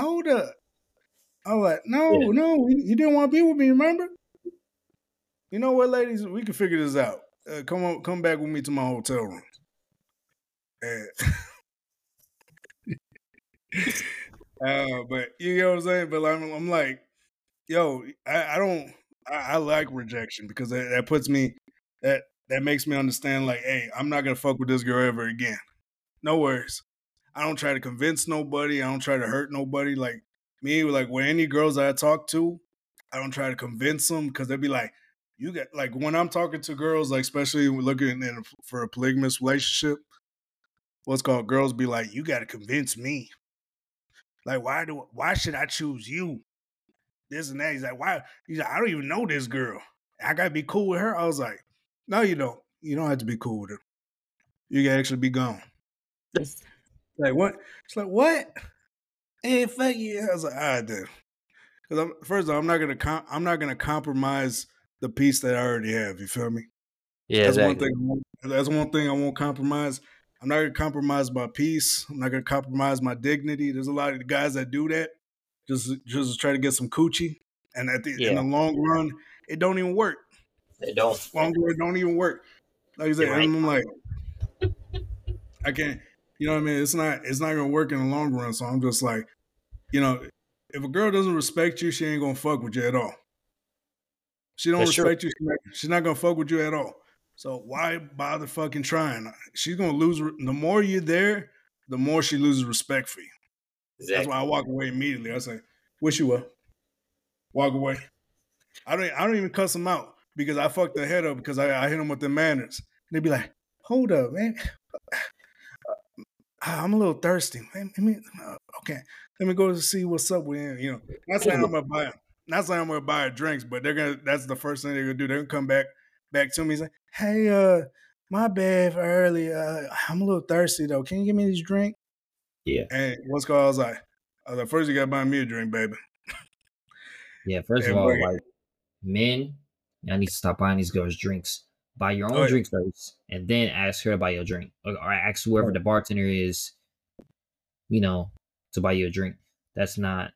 I was like, no, you didn't want to be with me, remember? You know what, ladies? We can figure this out. Come back with me to my hotel room. But you know what I'm saying? But I'm like, yo, I like rejection because that puts me, that makes me understand like, hey, I'm not going to fuck with this girl ever again. No worries. I don't try to convince nobody. I don't try to hurt nobody. Like me, like with any girls that I talk to, I don't try to convince them because they'll be like, you got, like when I'm talking to girls, like especially looking for a polygamous relationship, what's called girls be like, you got to convince me. Like, why should I choose you? This and that. He's like, why? He's like, I don't even know this girl. I got to be cool with her. I was like, no, you don't. You don't have to be cool with her. You can actually be gone. Like, what? It's like, what? Hey, fuck you. I was like, all right, then. Because first of all, I'm not gonna compromise the peace that I already have. You feel me? Yeah, that's exactly. That's one thing I won't compromise. I'm not gonna compromise my peace. I'm not gonna compromise my dignity. There's a lot of guys that do that, just try to get some coochie, and in the long run, it don't even work. It don't. Long run, it don't even work. Like I said, I'm like, I can't. You know what I mean? It's not gonna work in the long run. So I'm just like, if a girl doesn't respect you, she ain't gonna fuck with you at all. She don't respect you, she's not gonna fuck with you at all. So why bother fucking trying? She's gonna lose. The more you're there, the more she loses respect for you. Exactly. That's why I walk away immediately. I say, "Wish you well." Walk away. I don't even cuss them out because I fucked their head up because I hit them with their manners. And they be like, "Hold up, man. I'm a little thirsty. Okay, let me go to see what's up with him. Not saying I'm gonna buy her drinks, but that's the first thing they're gonna do. They're gonna come back to me and say, hey, my bad for earlier. I'm a little thirsty though. Can you give me this drink? Yeah. And what's called, I was like, first you gotta buy me a drink, baby. Yeah, first of And all, wait, like men, y'all need to stop buying these girls drinks. Buy your oh own yeah, drink first, and then ask her to buy your drink, or ask whoever the bartender is, you know, to buy you a drink. That's not.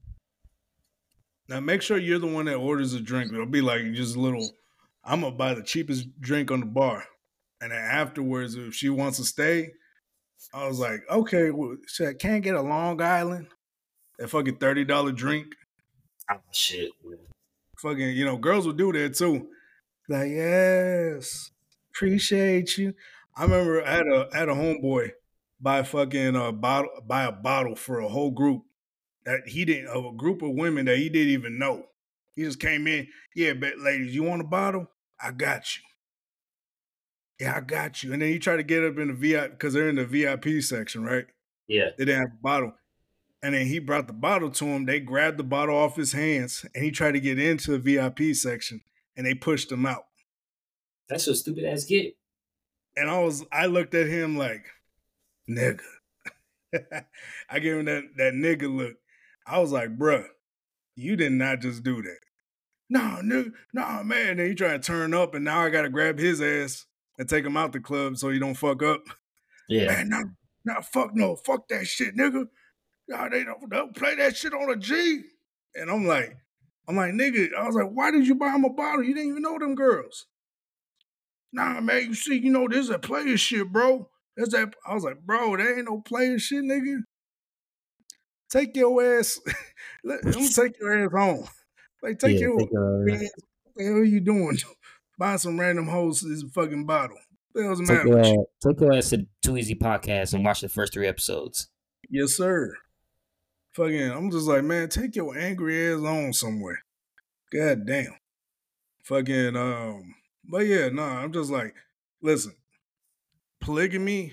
now make sure you're the one that orders a drink. It'll be like just a little. I'm gonna buy the cheapest drink on the bar, and then afterwards, if she wants to stay, I was like, okay, well, shit, can't get a Long Island, that fucking $30 drink. Oh shit. Fucking, girls will do that too. Like, yes, appreciate you. I remember I had a homeboy buy a bottle for a whole group that he didn't of a group of women that he didn't even know. He just came in, yeah, but ladies, you want a bottle? I got you. Yeah, I got you. And then he tried to get up in the VIP because they're in the VIP section, right? Yeah. They didn't have a bottle. And then he brought the bottle to him. They grabbed the bottle off his hands and he tried to get into the VIP section and they pushed him out. That's what stupid ass get. And I looked at him like, nigga. I gave him that nigga look. I was like, bruh, you did not just do that. No, nigga, no, man. Then he trying to turn up and now I got to grab his ass and take him out the club so he don't fuck up. Yeah. Man, fuck that shit, nigga. No, they don't play that shit on a G. And I'm like, nigga, I was like, why did you buy him a bottle? You didn't even know them girls. Nah, man, you see, this is that player shit, bro. That's that. I was like, bro, that ain't no player shit, nigga. Take your ass. I'm gonna take your ass home. Like, take your take your ass. What the hell are you doing? Buying some random hoes this fucking bottle. What the hell's the take matter with you? take your ass to Too Easy Podcast and watch the first 3 episodes. Yes, sir. Fucking, I'm just like, man, take your angry ass on somewhere. God damn. Fucking, but yeah, no, I'm just like, listen, polygamy,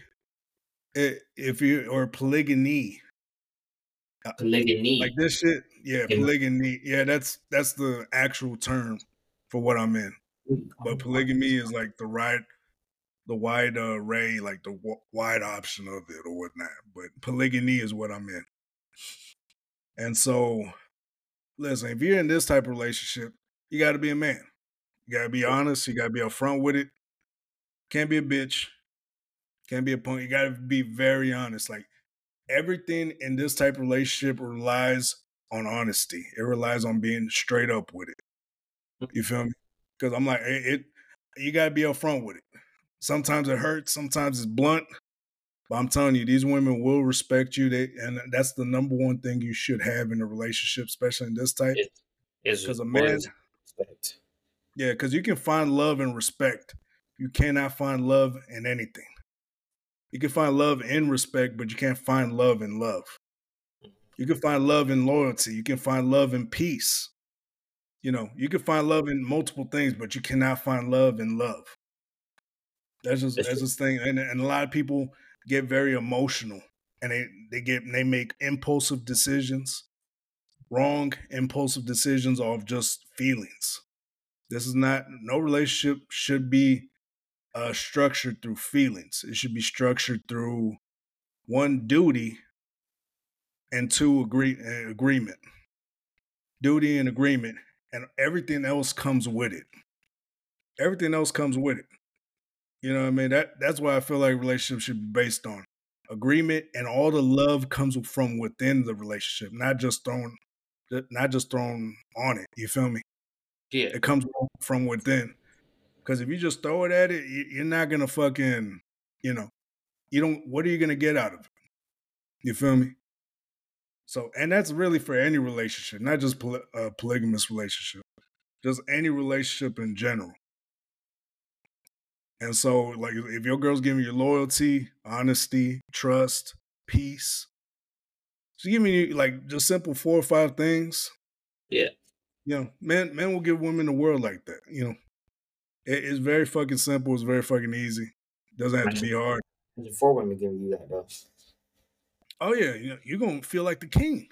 or polygamy, Polygamy. like this shit, yeah, Yeah. polygamy, yeah, that's the actual term for what I'm in. But polygamy is like the wide array, like the wide option of it or whatnot. But polygamy is what I'm in. And so, listen, if you're in this type of relationship, you got to be a man. You got to be honest. You got to be upfront with it. Can't be a bitch. Can't be a punk. You got to be very honest. Like, everything in this type of relationship relies on honesty. It relies on being straight up with it. You feel me? Because I'm like, you got to be upfront with it. Sometimes it hurts. Sometimes it's blunt. But I'm telling you, these women will respect you. And that's the number one thing you should have in a relationship, especially in this type. Because a man, respect. Yeah, because you can find love and respect. You cannot find love in anything. You can find love in respect, but you can't find love in love. You can find love in loyalty. You can find love in peace. You can find love in multiple things, but you cannot find love in love. That's just thing. And a lot of people get very emotional and they make impulsive decisions, wrong impulsive decisions off just feelings. No relationship should be structured through feelings. It should be structured through 1, duty, and 2, agreement. Duty and agreement, and everything else comes with it. Everything else comes with it. You know what I mean? That's why I feel like relationships should be based on agreement, and all the love comes from within the relationship, not just thrown on it. You feel me? Yeah. It comes from within. Because if you just throw it at it, you're not gonna fucking, you don't. What are you gonna get out of it? You feel me? So, and that's really for any relationship, not just polygamous relationship, just any relationship in general. And so, like, if your girl's giving you loyalty, honesty, trust, peace, she's giving you like just simple 4 or 5 things. Yeah. Men will give women the world like that. It's very fucking simple. It's very fucking easy. Doesn't have to be hard. There's 4 women giving you that though. Oh yeah, you're gonna feel like the king.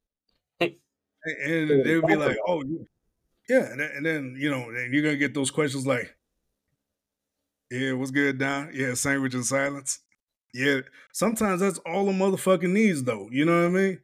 And they'll be like, oh yeah, and then then you're gonna get those questions like, yeah, what's good, Don? Yeah, sandwich in silence. Yeah, sometimes that's all a motherfucking needs though. You know what I mean?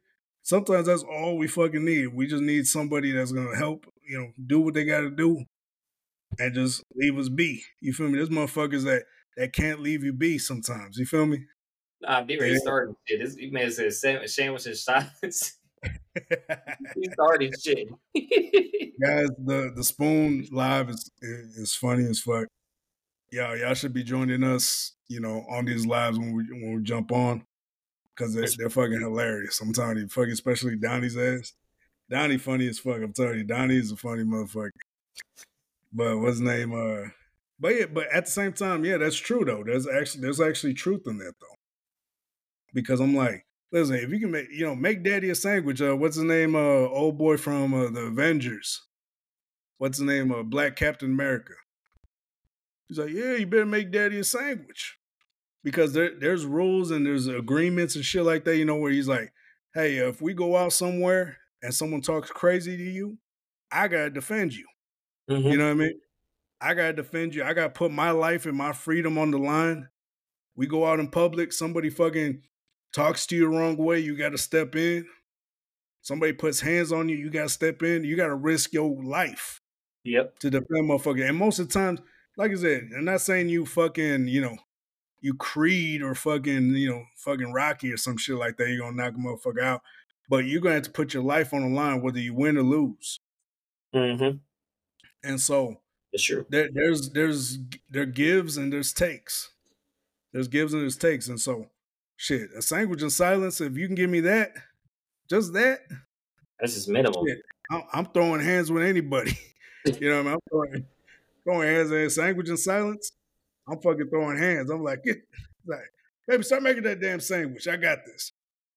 sometimes that's all we fucking need. We just need somebody that's gonna help, do what they gotta do and just leave us be. You feel me? There's motherfuckers that can't leave you be sometimes. You feel me? Nah, be ready to start shit. This man said sandwich and shots. He started shit. Guys, the Spoon Live is funny as fuck. Y'all should be joining us, on these lives when we jump on, because they're fucking hilarious. I'm telling you, fucking especially Donnie's ass. Donnie funny as fuck. I'm telling you, Donnie is a funny motherfucker. But what's his name? But at the same time, yeah, that's true though. There's actually truth in that though, because I'm like, listen, if you can make Daddy a sandwich. What's his name? Old boy from the Avengers. What's his name? Black Captain America. He's like, yeah, you better make Daddy a sandwich, because there's rules and there's agreements and shit like that. Where he's like, hey, if we go out somewhere and someone talks crazy to you, I gotta defend you. Mm-hmm. You know what I mean? I gotta defend you. I gotta put my life and my freedom on the line. We go out in public, somebody fucking talks to you the wrong way, you gotta step in. Somebody puts hands on you, you gotta step in. You gotta risk your life. Yep. To defend motherfucker. And most of the times, like I said, I'm not saying you fucking, you Creed or fucking, fucking Rocky or some shit like that. You're gonna knock a motherfucker out. But you're gonna have to put your life on the line whether you win or lose. Mm-hmm. And so it's true. There gives and there's takes. There's gives and there's takes. And so shit, a sandwich in silence, if you can give me that, just that. That's just minimum. Shit, I'm throwing hands with anybody. You know what I mean? I'm throwing hands in a sandwich in silence. I'm fucking throwing hands. I'm like, baby, start making that damn sandwich. I got this.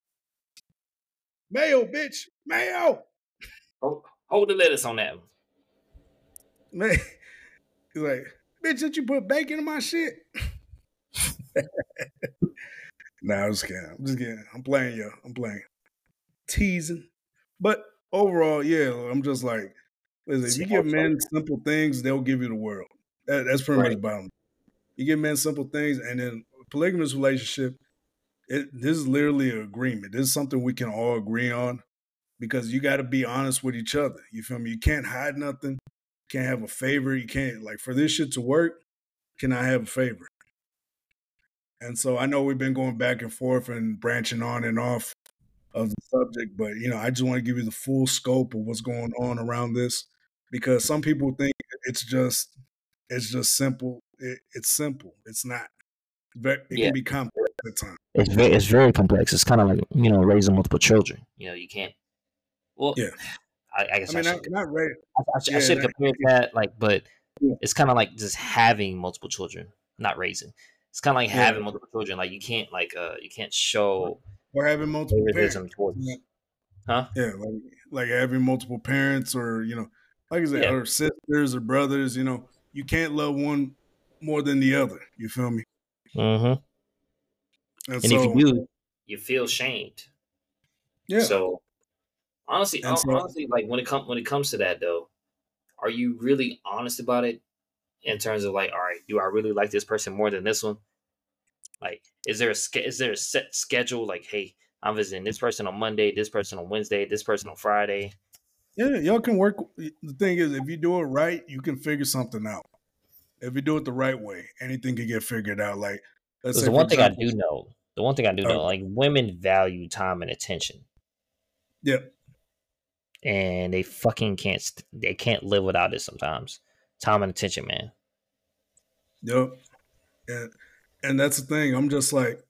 Mayo, bitch. Mayo. Hold the lettuce on that one. Man, he's like, bitch, did you put bacon in my shit? Nah, I'm just kidding. I'm playing, yo. I'm playing. Teasing. But overall, yeah, I'm just like, listen, if you give men simple things, they'll give you the world. That's pretty much about them. You give men simple things, and then polygamous relationship, this is literally an agreement. This is something we can all agree on, because you got to be honest with each other. You feel me? You can't hide nothing. You can't have a favor. You can't, like, for this shit to work, can I have a favor? And so I know we've been going back and forth and branching on and off of the subject, but, I just want to give you the full scope of what's going on around this, because some people think it's just simple. It's simple. It's not. It can be complex at times. It's very complex. It's kind of like, raising multiple children. You can't. Well, yeah. I guess I should compare that, but it's kind of like just having multiple children, not raising. It's kind of like having multiple children. Like you can't show or having multiple parents. Huh? Yeah, like having multiple parents, or like I said, or sisters or brothers. You can't love one more than the other. You feel me? Mm-hmm. And so, if you do, you feel shamed. Yeah. So honestly, like when it comes to that though, are you really honest about it? In terms of like, all right, do I really like this person more than this one? Like, is there a set schedule? Like, hey, I'm visiting this person on Monday, this person on Wednesday, this person on Friday. Yeah, y'all can work. The thing is, if you do it right, you can figure something out. If you do it the right way, anything can get figured out. Like, let's say, the one thing I do know, like, women value time and attention. Yep. And they fucking can't live without it sometimes. Time and attention, man. Yep. And that's the thing. I'm just like,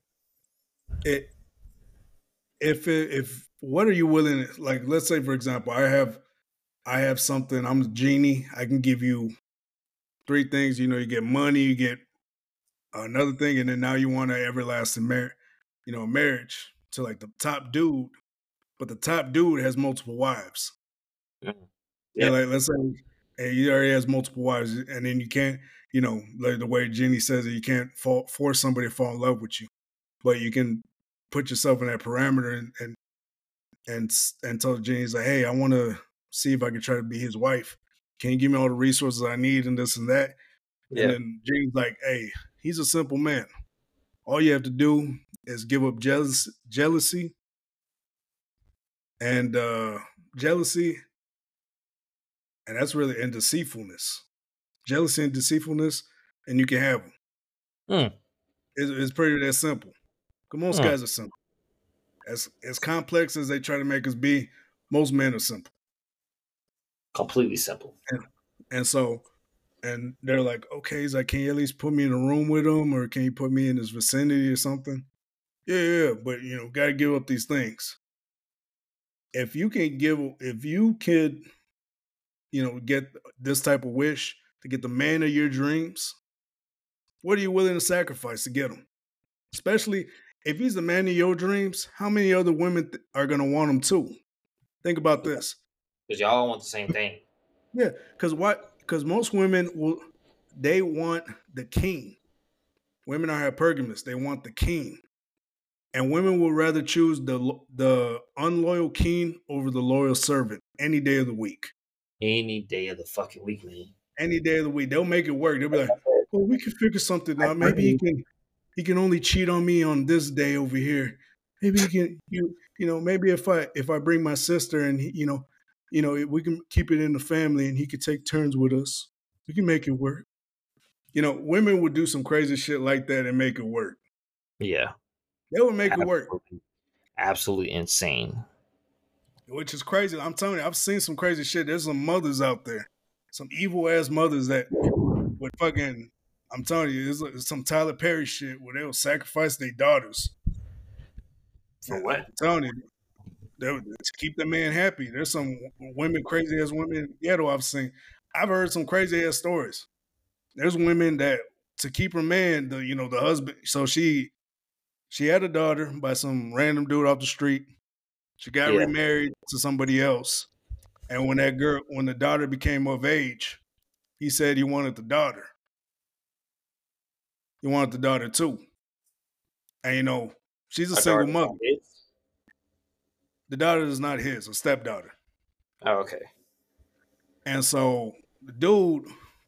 if what are you willing to, like, let's say, for example, I have something, I'm a genie, I can give you 3 things, you get money, you get another thing, and then now you want an everlasting marriage to like the top dude, but the top dude has multiple wives. Yeah, like, let's say, and he already has multiple wives, and then you can't, like the way Jenny says it, you can't force somebody to fall in love with you, but you can put yourself in that parameter and tell Jenny's like, hey, I want to see if I can try to be his wife. Can you give me all the resources I need and this and that? Yeah. And then Jenny's like, hey, he's a simple man. All you have to do is give up jealousy and jealousy, and that's really and deceitfulness. Jealousy and deceitfulness, and you can have them. Mm. It's pretty that simple. 'Cause most guys are simple. As complex as they try to make us be, most men are simple. Completely simple. And so, and they're like, okay, he's like, can you at least put me in a room with him, or can you put me in his vicinity or something? Yeah, but gotta give up these things. If you could, get this type of wish to get the man of your dreams, what are you willing to sacrifice to get him? Especially if he's the man of your dreams, how many other women are gonna want him too? Think about this. Because y'all want the same thing. Yeah, because most women they want the king. Women are hypergamous. They want the king. And women will rather choose the unloyal king over the loyal servant any day of the week. Any day of the fucking week, man. Any day of the week. They'll make it work. They'll be like, well, we can figure something out. Maybe he can only cheat on me on this day over here. Maybe he can, maybe if I bring my sister and we can keep it in the family and he could take turns with us. We can make it work. Women would do some crazy shit like that and make it work. Yeah. They would make it work. Absolutely insane. Which is crazy. I'm telling you, I've seen some crazy shit. There's some mothers out there, some evil ass mothers that would fucking, I'm telling you, there's some Tyler Perry shit where they'll sacrifice their daughters. For what? I'm telling you, to keep the man happy. There's some women, crazy ass women in the ghetto I've seen. I've heard some crazy ass stories. There's women that to keep her man, the husband. So she had a daughter by some random dude off the street. She got remarried to somebody else. And when the daughter became of age, he said he wanted the daughter. He wanted the daughter too. And she's a single mother. The daughter is not his, a stepdaughter. Oh, okay. And so the dude,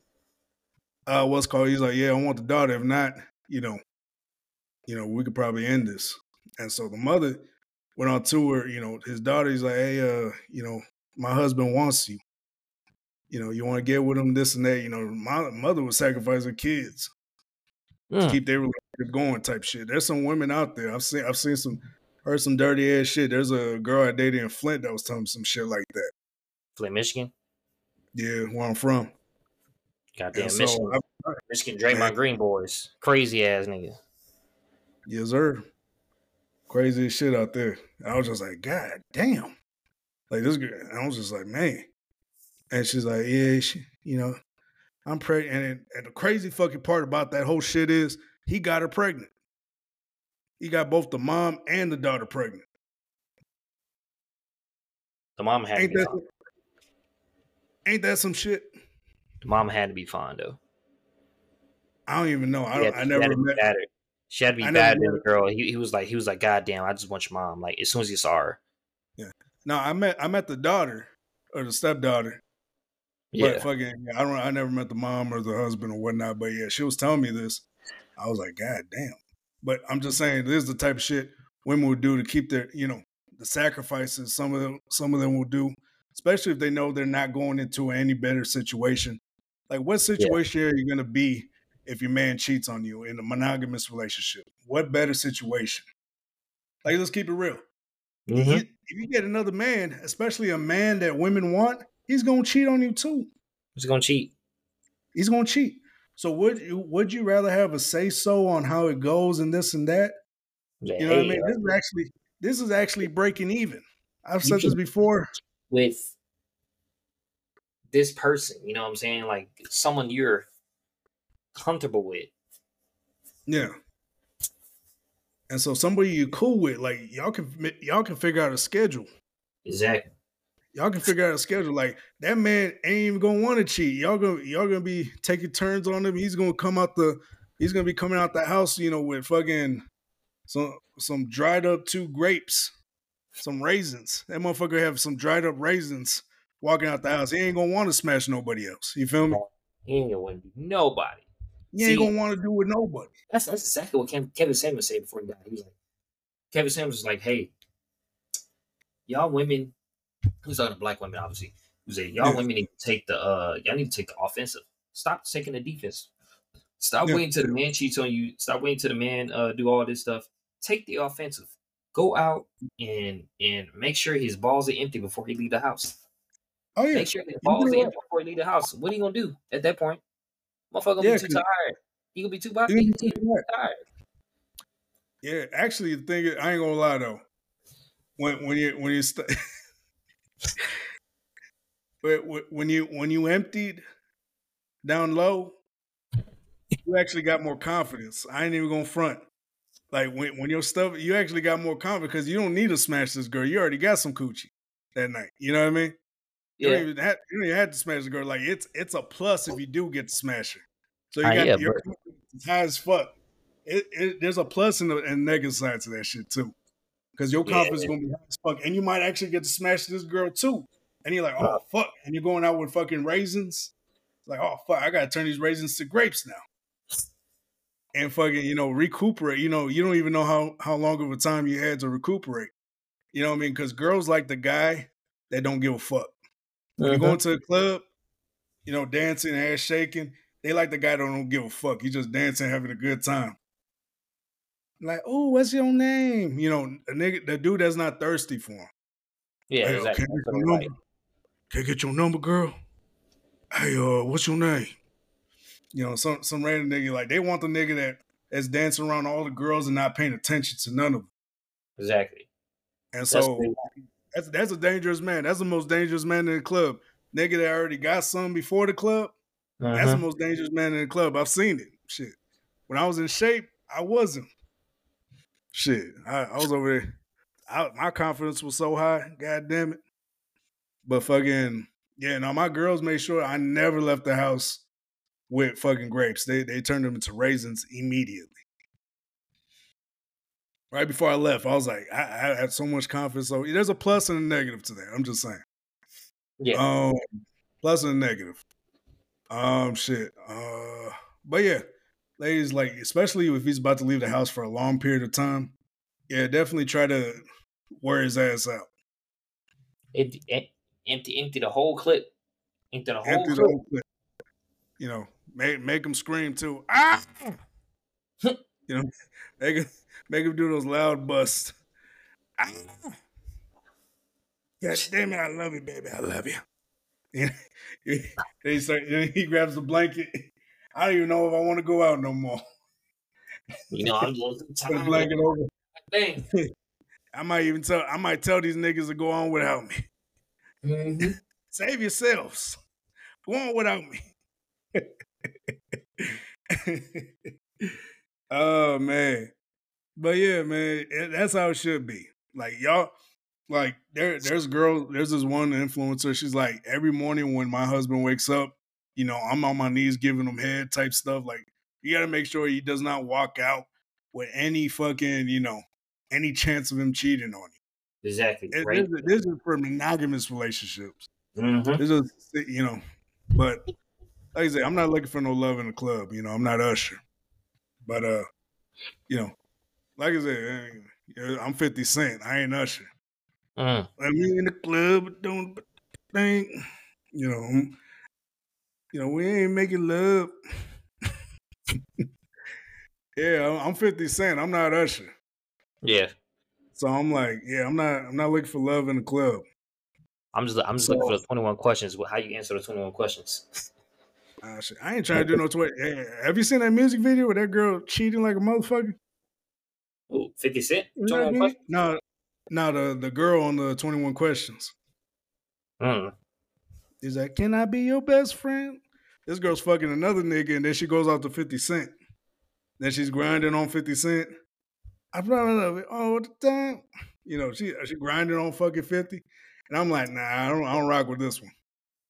he's like, yeah, I want the daughter. If not, we could probably end this. And so the mother went on tour, his daughter, he's like, hey, my husband wants you. You want to get with him, this and that. My mother would sacrifice her kids to keep their relationship going type shit. There's some women out there. I've seen heard some dirty ass shit. There's a girl I dated in Flint that was telling me some shit like that. Flint, Michigan? Yeah, where I'm from. Goddamn Michigan. Michigan Draymond Green boys. Crazy ass nigga. Yes, sir. Crazy as shit out there. I was just like, God damn. Like this girl, I was just like, man. And she's like, yeah, I'm pregnant. And the crazy fucking part about that whole shit is he got her pregnant. He got both the mom and the daughter pregnant. The mom had to be fine. Ain't that some shit? The mom had to be fine, though. I don't even know. I never met her. She had to be bad than the girl. He was like, God damn, I just want your mom. Like, as soon as he saw her. Yeah. No, I met the daughter or the stepdaughter. Yeah. But fucking, I never met the mom or the husband or whatnot. But yeah, she was telling me this. I was like, God damn. But I'm just saying, this is the type of shit women would do to keep their, the sacrifices some of them will do, especially if they know they're not going into any better situation. Like, what situation are you going to be if your man cheats on you in a monogamous relationship? What better situation? Like, let's keep it real. Mm-hmm. If you get another man, especially a man that women want, he's going to cheat on you too. He's going to cheat. He's going to cheat. So would you rather have a say-so on how it goes and this and that? Yeah, you know what I mean? This is actually breaking even. I've said this before. With this person, you know what I'm saying? Like someone you're comfortable with. Yeah. And so somebody you're cool with, like y'all can figure out a schedule. Exactly. Y'all can figure out a schedule. Like that man ain't even gonna want to cheat. Y'all gonna be taking turns on him. He's gonna be coming out the house, with fucking some dried up 2 grapes, some raisins. That motherfucker have some dried up raisins walking out the house. He ain't gonna want to smash nobody else. You feel me? He ain't gonna want to do nobody. He ain't gonna want to do with nobody. That's exactly what Kevin Samuels said before he died. He was like, Kevin Samuels was like, hey, y'all women, who's talking to black women, obviously, who say y'all Yeah. women need to take the y'all need to take the offensive. Stop taking the defense. Stop Yeah. waiting till the man cheats on you. Stop waiting till the man do all this stuff. Take the offensive. Go out and make sure his balls are empty before he leave the house. Oh yeah. Make sure his You balls do are that. empty before he leave the house. What are you gonna do at that point? Motherfucker gonna Yeah, be too 'cause tired. He gonna be too you can do too that. tired. Yeah, actually, the thing is, I ain't gonna lie though. When you when you emptied down low, you actually got more confidence. I ain't even gonna front. Like when your stuff, you actually got more confidence because you don't need to smash this girl. You already got some coochie that night. You know what I mean? You Yeah. don't even have to smash the girl. Like it's a plus if you do get to smash her. So you got Yeah, your but confidence is high as fuck. There's a plus and negative side to that shit too. Because your yeah, confidence is gonna be high as fuck. And you might actually get to smash this girl too. And you're like, oh fuck. And you're going out with fucking raisins. It's like, oh fuck, I gotta turn these raisins to grapes now. And fucking, recuperate. You don't even know how long of a time you had to recuperate. You know what I mean? Because girls like the guy that don't give a fuck. When you go into a club, dancing, ass shaking, they like the guy that don't give a fuck. He's just dancing, having a good time. Like, oh, what's your name? A nigga, the dude that's not thirsty for him. yeah, Hey, exactly. can I get That's what your they number? like. Can I get your number, girl? Hey, what's your name? Some random nigga, like, they want the nigga that's dancing around all the girls and not paying attention to none of them. Exactly. And That's what so they want. that's a dangerous man. That's the most dangerous man in the club. Nigga that already got some before the club, that's the most dangerous man in the club. I've seen it. Shit. When I was in shape, I wasn't. Shit. I was over there. My confidence was so high. God damn it. But fucking, yeah, no, my girls made sure I never left the house with fucking grapes. They turned them into raisins immediately. Right before I left, I was like, I had so much confidence. So there's a plus and a negative to that. I'm just saying. Yeah. Plus and a negative. Shit. But yeah, ladies, like, especially if he's about to leave the house for a long period of time, yeah, definitely try to wear his ass out. Empty the whole clip. Empty the whole Empty the clip. whole clip. Make him scream too. Ah! Make him do those loud busts. Ah! God damn it, I love you, baby. I love you. He grabs the blanket. I don't even know if I want to go out no more. I'm just Put the blanket over. Dang. I might tell these niggas to go on without me. Mm-hmm. Save yourselves. Go on without me. Oh man. But yeah, man, that's how it should be. Like y'all, like there's this one influencer. She's like, every morning when my husband wakes up, I'm on my knees giving him head type stuff. Like, you got to make sure he does not walk out with any fucking, any chance of him cheating on you. Exactly. Right. This is for monogamous relationships. Mm-hmm. This is, but like I said, I'm not looking for no love in the club. I'm not Usher. But, like I said, I'm 50 Cent. I ain't Usher. Mm. I'm in the club doing the thing. We ain't making love. Yeah, I'm 50 Cent. I'm not Usher. Yeah. So I'm like, yeah, I'm not looking for love in the club. I'm just looking for the 21 questions. How you answer the 21 questions? Shit. I ain't trying to do no 20. Have you seen that music video with that girl cheating like a motherfucker? Oh, 50 Cent? 21 questions? No, the girl on the 21 questions. He's like, can I be your best friend? This girl's fucking another nigga, and then she goes off to 50 Cent. Then she's grinding on 50 Cent. I probably love it all the time. She grinding on fucking 50. And I'm like, nah, I don't rock with this one.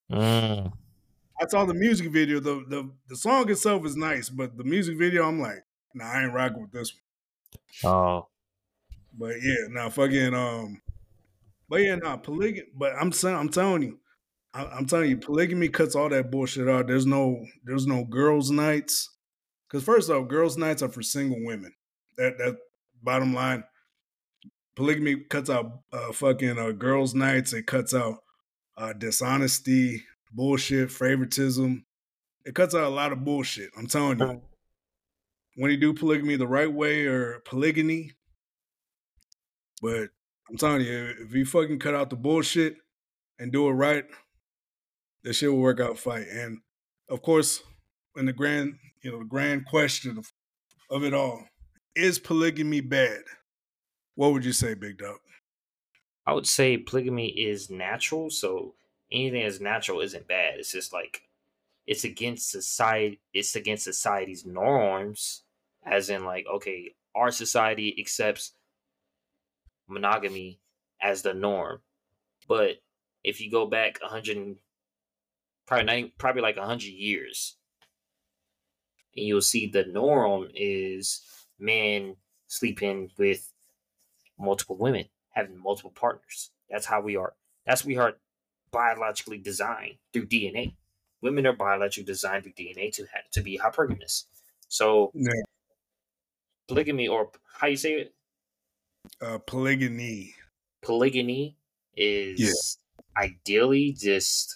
I saw the music video. The song itself is nice, but the music video, I'm like, nah, I ain't rocking with this one. Oh. But yeah, now fucking but yeah, nah, polygamy. But I'm telling you, polygamy cuts all that bullshit out. There's no girls' nights. Because first off, girls' nights are for single women. That bottom line. polygamy cuts out fucking girls' nights. It cuts out dishonesty, bullshit, favoritism. It cuts out a lot of bullshit. I'm telling you. When you do polygamy the right way or polygyny, but I'm telling you, if you fucking cut out the bullshit and do it right, that shit will work out fine. And of course, in the grand, the grand question of it all, is polygamy bad? What would you say, Big Dog? I would say polygamy is natural, so anything that's natural isn't bad. It's just like it's against society. It's against society's norms, as in like, okay, our society accepts monogamy as the norm, but if you go back 100, probably like 100 years, and you'll see the norm is men sleeping with multiple women, having multiple partners. That's how we are. We are biologically designed through DNA. Women are biologically designed through DNA to be hypergamous. So Yeah. polygamy, or how you say it? Polygyny. Polygyny is ideally just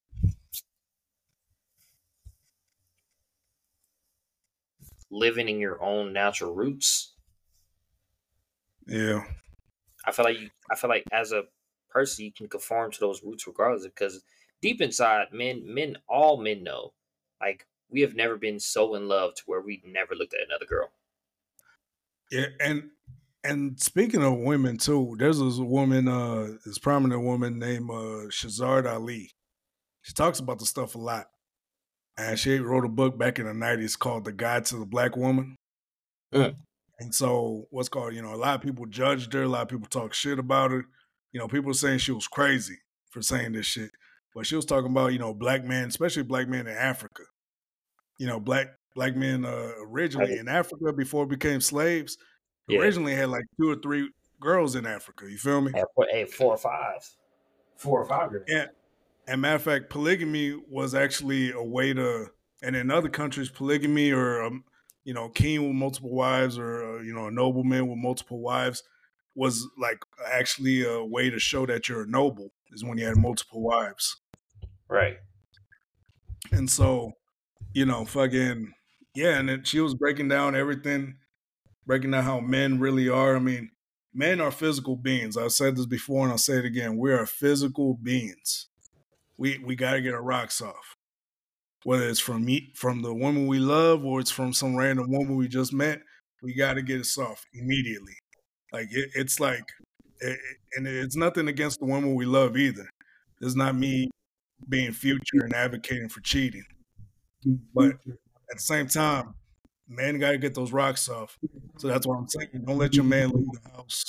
living in your own natural roots. Yeah. I feel like as a person you can conform to those roots regardless, because deep inside, all men know, like, we have never been so in love to where we never looked at another girl. Yeah, and speaking of women too, there's this woman, this prominent woman named Shazad Ali. She talks about the stuff a lot. And she wrote a book back in the 90s called The Guide to the Black Woman. And so what's called, a lot of people judged her, a lot of people talk shit about her. People were saying she was crazy for saying this shit. But she was talking about, black men, especially black men in Africa. Black men originally in Africa before it became slaves, originally had like 2 or 3 girls in Africa. You feel me? 4 or 5. 4 or 5 girls. Yeah. And matter of fact, polygamy was actually a way to, and in other countries, polygamy or, king with multiple wives or, a nobleman with multiple wives was like actually a way to show that you're a noble, is when you had multiple wives. Right. And so, fucking, yeah, and then she was breaking down everything, breaking down how men really are. I mean, men are physical beings. I've said this before and I'll say it again. We are physical beings. We got to get our rocks off. Whether it's from the woman we love or it's from some random woman we just met, we got to get it soft immediately. Like, it's like, and it's nothing against the woman we love either. It's not me being future and advocating for cheating. But at the same time, man got to get those rocks off. So that's what I'm saying. Don't let your man leave the house,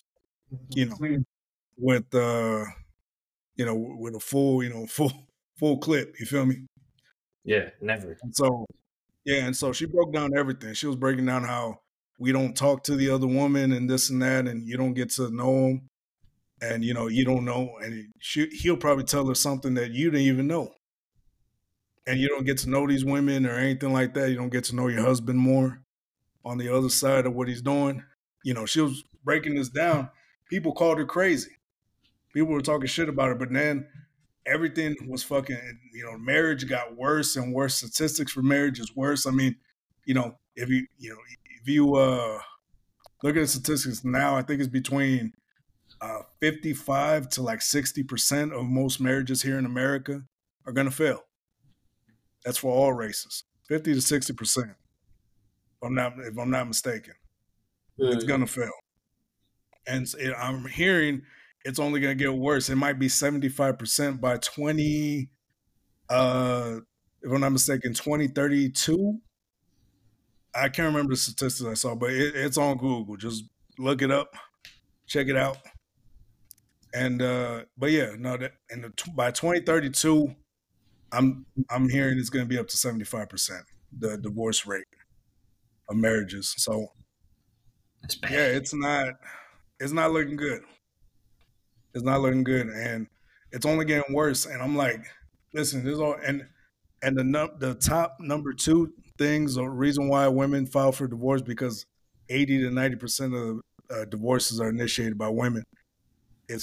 with with a full clip. You feel me? Yeah, never. And so she broke down everything. She was breaking down how we don't talk to the other woman and this and that, and you don't get to know him, and you don't know, and he'll probably tell her something that you didn't even know, and you don't get to know these women or anything like that. You don't get to know your husband more on the other side of what he's doing. She was breaking this down. People called her crazy. People were talking shit about her, but then everything was fucking, marriage got worse and worse. Statistics for marriage is worse. I mean, if you look at the statistics now, I think it's between 55 to like 60% of most marriages here in America are going to fail. That's for all races, 50 to 60%. If I'm not mistaken, it's going to fail. And I'm hearing it's only going to get worse. It might be 75% by 20, if I'm not mistaken, 2032. I can't remember the statistics I saw, but it's on Google. Just look it up, check it out. And but yeah, no, by 2032, I'm hearing it's going to be up to 75%, the divorce rate of marriages. So that's bad. Yeah, it's not looking good. It's not looking good, and it's only getting worse. And I'm like, listen, there's all and the top number 2 things or reason why women file for divorce, because 80 to 90% divorces are initiated by women, it's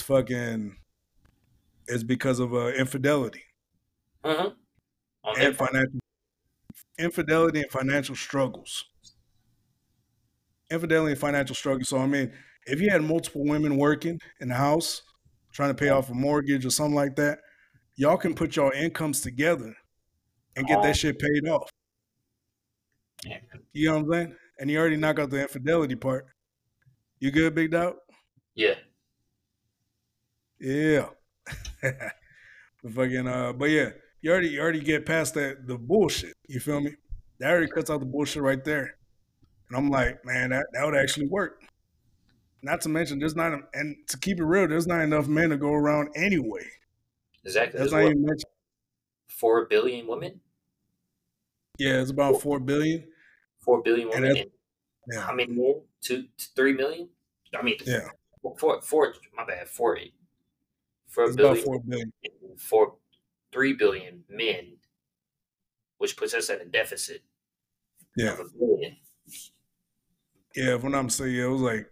because of infidelity On their and part. infidelity and financial struggles. Infidelity and financial struggles. So I mean, if you had multiple women working in the house trying to pay off a mortgage or something like that, y'all can put your incomes together and get that shit paid off. Yeah. You know what I'm saying? And you already knock out the infidelity part. You good, Big Dog? Yeah. Yeah. But yeah, you already get past the bullshit. You feel me? That already cuts out the bullshit right there. And I'm like, man, that would actually work. Not to mention, and to keep it real, there's not enough men to go around anyway. Exactly. That's There's not what, even mentioned. 4 billion women? Yeah, it's about 4 billion. 4 billion And women. And yeah, how many men? 2 to 3 million? I mean, yeah, my bad, 4 it's about billion, 4 billion. 3 billion men, which puts us at a deficit Yeah, of 1 billion. yeah. If I'm not mistaken, yeah, it was like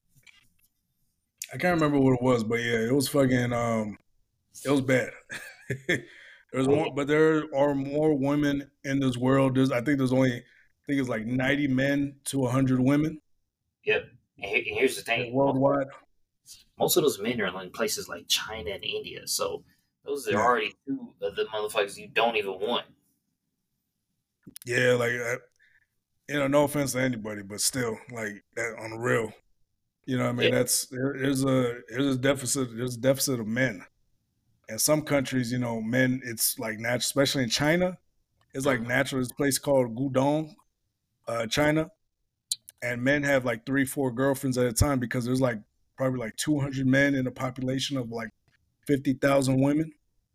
I can't remember what it was, but yeah, it was fucking it was bad. There's more, but there are more women in this world. I think it's like 90 men to 100 women. Yep. And here's the thing. Worldwide. Most of those men are in places like China and India. So those are already 2 of the motherfuckers you don't even want. Yeah, like no offense to anybody, but still, like that on the real. You know what I mean? Yeah. There's a deficit of men. In some countries, men, it's like natural, especially in China, it's like natural. There's a place called Gudong, China, and men have like 3-4 girlfriends at a time because there's like probably like 200 men in a population of like 50,000 women.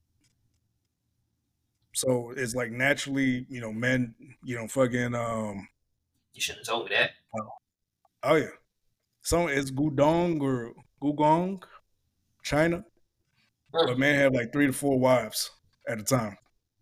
So it's like naturally, men, fucking. You shouldn't have told me that. Oh yeah, it's Gudong or Gugong, China, but men have like 3 to 4 wives at a time.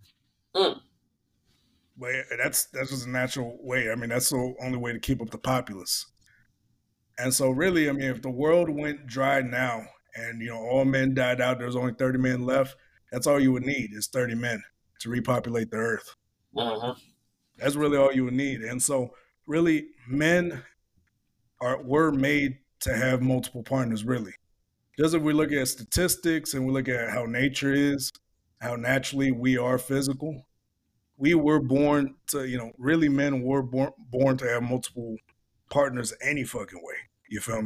But that's just a natural way. I mean, that's the only way to keep up the populace. And so, really, I mean, if the world went dry now, and all men died out, there's only 30 men left. That's all you would need is 30 men to repopulate the earth. That's really all you would need. And so, really, men were made to have multiple partners. Really, just if we look at statistics and we look at how nature is, how naturally we are physical. We were born to, really men were born to have multiple partners any fucking way. You feel me?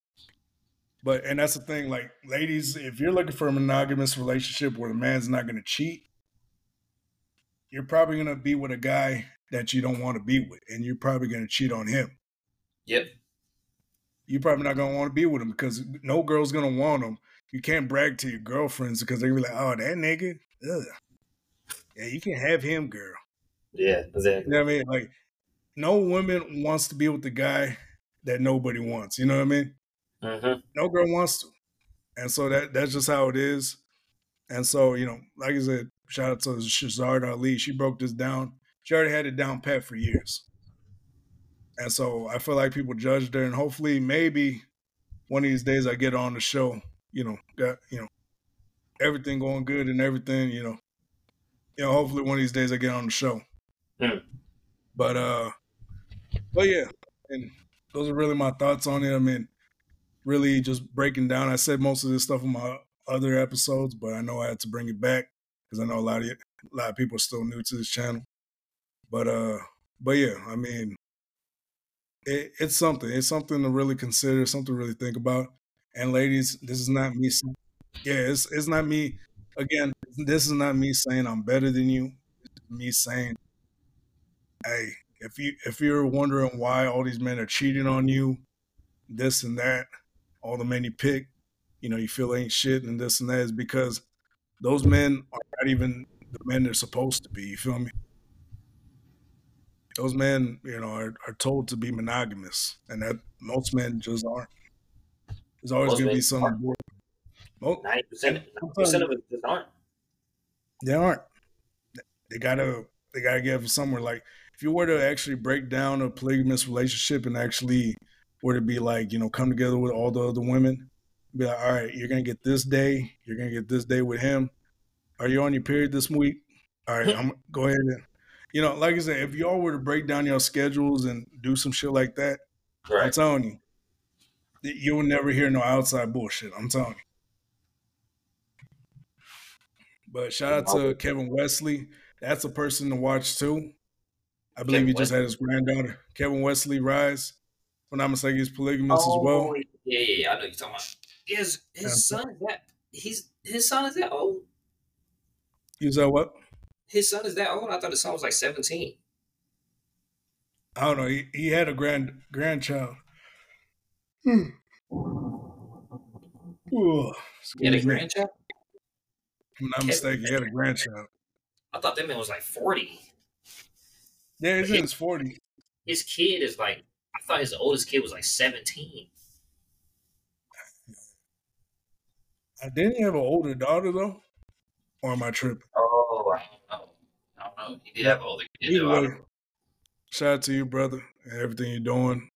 And that's the thing, like, ladies, if you're looking for a monogamous relationship where the man's not going to cheat, you're probably going to be with a guy that you don't want to be with, and you're probably going to cheat on him. Yep. You're probably not going to want to be with him because no girl's going to want him. You can't brag to your girlfriends because they're going to be like, oh, that nigga, ugh. Yeah, you can have him, girl. Yeah, exactly. You know what I mean? Like, no woman wants to be with the guy that nobody wants. You know what I mean? No girl wants to. And so that's just how it is. And so, like I said, shout out to Shazard Ali. She broke this down. She already had it down pat for years. And so I feel like people judged her. And hopefully, maybe one of these days I get on the show, got, everything going good and everything, hopefully one of these days I get on the show. But yeah, and those are really my thoughts on it. I mean, really just breaking down. I said most of this stuff in my other episodes, but I know I had to bring it back because I know a lot of people are still new to this channel. But yeah, I mean, it's something. It's something to really consider, something to really think about. And ladies, this is not me. It's not me. Again, this is not me saying I'm better than you. It's me saying, hey, if you're wondering why all these men are cheating on you, this and that, all the men you pick, you feel ain't shit and this and that is because those men are not even the men they're supposed to be. You feel me? Those men, are told to be monogamous, and that most men just aren't. There's always going to be some. 90% of them just aren't. They aren't. They gotta get from somewhere. Like if you were to actually break down a polygamous relationship and actually where it'd be like, come together with all the other women. Be like, all right, you're gonna get this day. You're gonna get this day with him. Are you on your period this week? All right, I'm go ahead and, like I said, if y'all were to break down your schedules and do some shit like that, I'm Right. telling you, you'll never hear no outside bullshit. I'm telling you. But shout out to Kevin Wesley. That's a person to watch too. I believe Kevin he just Wesley? had his granddaughter, Kevin Wesley Rise. If I'm not mistaken, he's polygamous as well. Yeah, I know you're talking about. His son is that his son is that old? You said what? His son is that old? I thought his son was like 17. I don't know. He had a grandchild. He had a Excuse me. grandchild? If I'm not mistaken, he had a grandchild. I thought that man was like 40. Yeah, he's in his 40s. His kid is like, I thought his oldest kid was like 17. Didn't he have an older daughter though? Or am I tripping? Oh, I don't know. He did have an older kid. Either Though. I way, don't know. shout out to you, brother, and everything you're doing.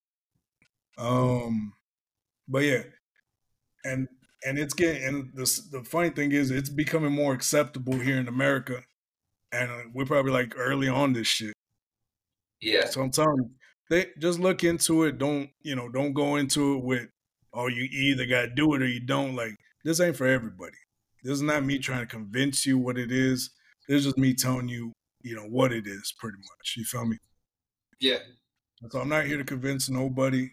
But yeah, and it's getting, and the funny thing is, it's becoming more acceptable here in America, and we're probably like early on this shit. Yeah. So I'm telling you, they just look into it. Don't go into it with, oh, you either got to do it or you don't. Like, this ain't for everybody. This is not me trying to convince you what it is. This is just me telling you, what it is, pretty much. You feel me? Yeah. So I'm not here to convince nobody.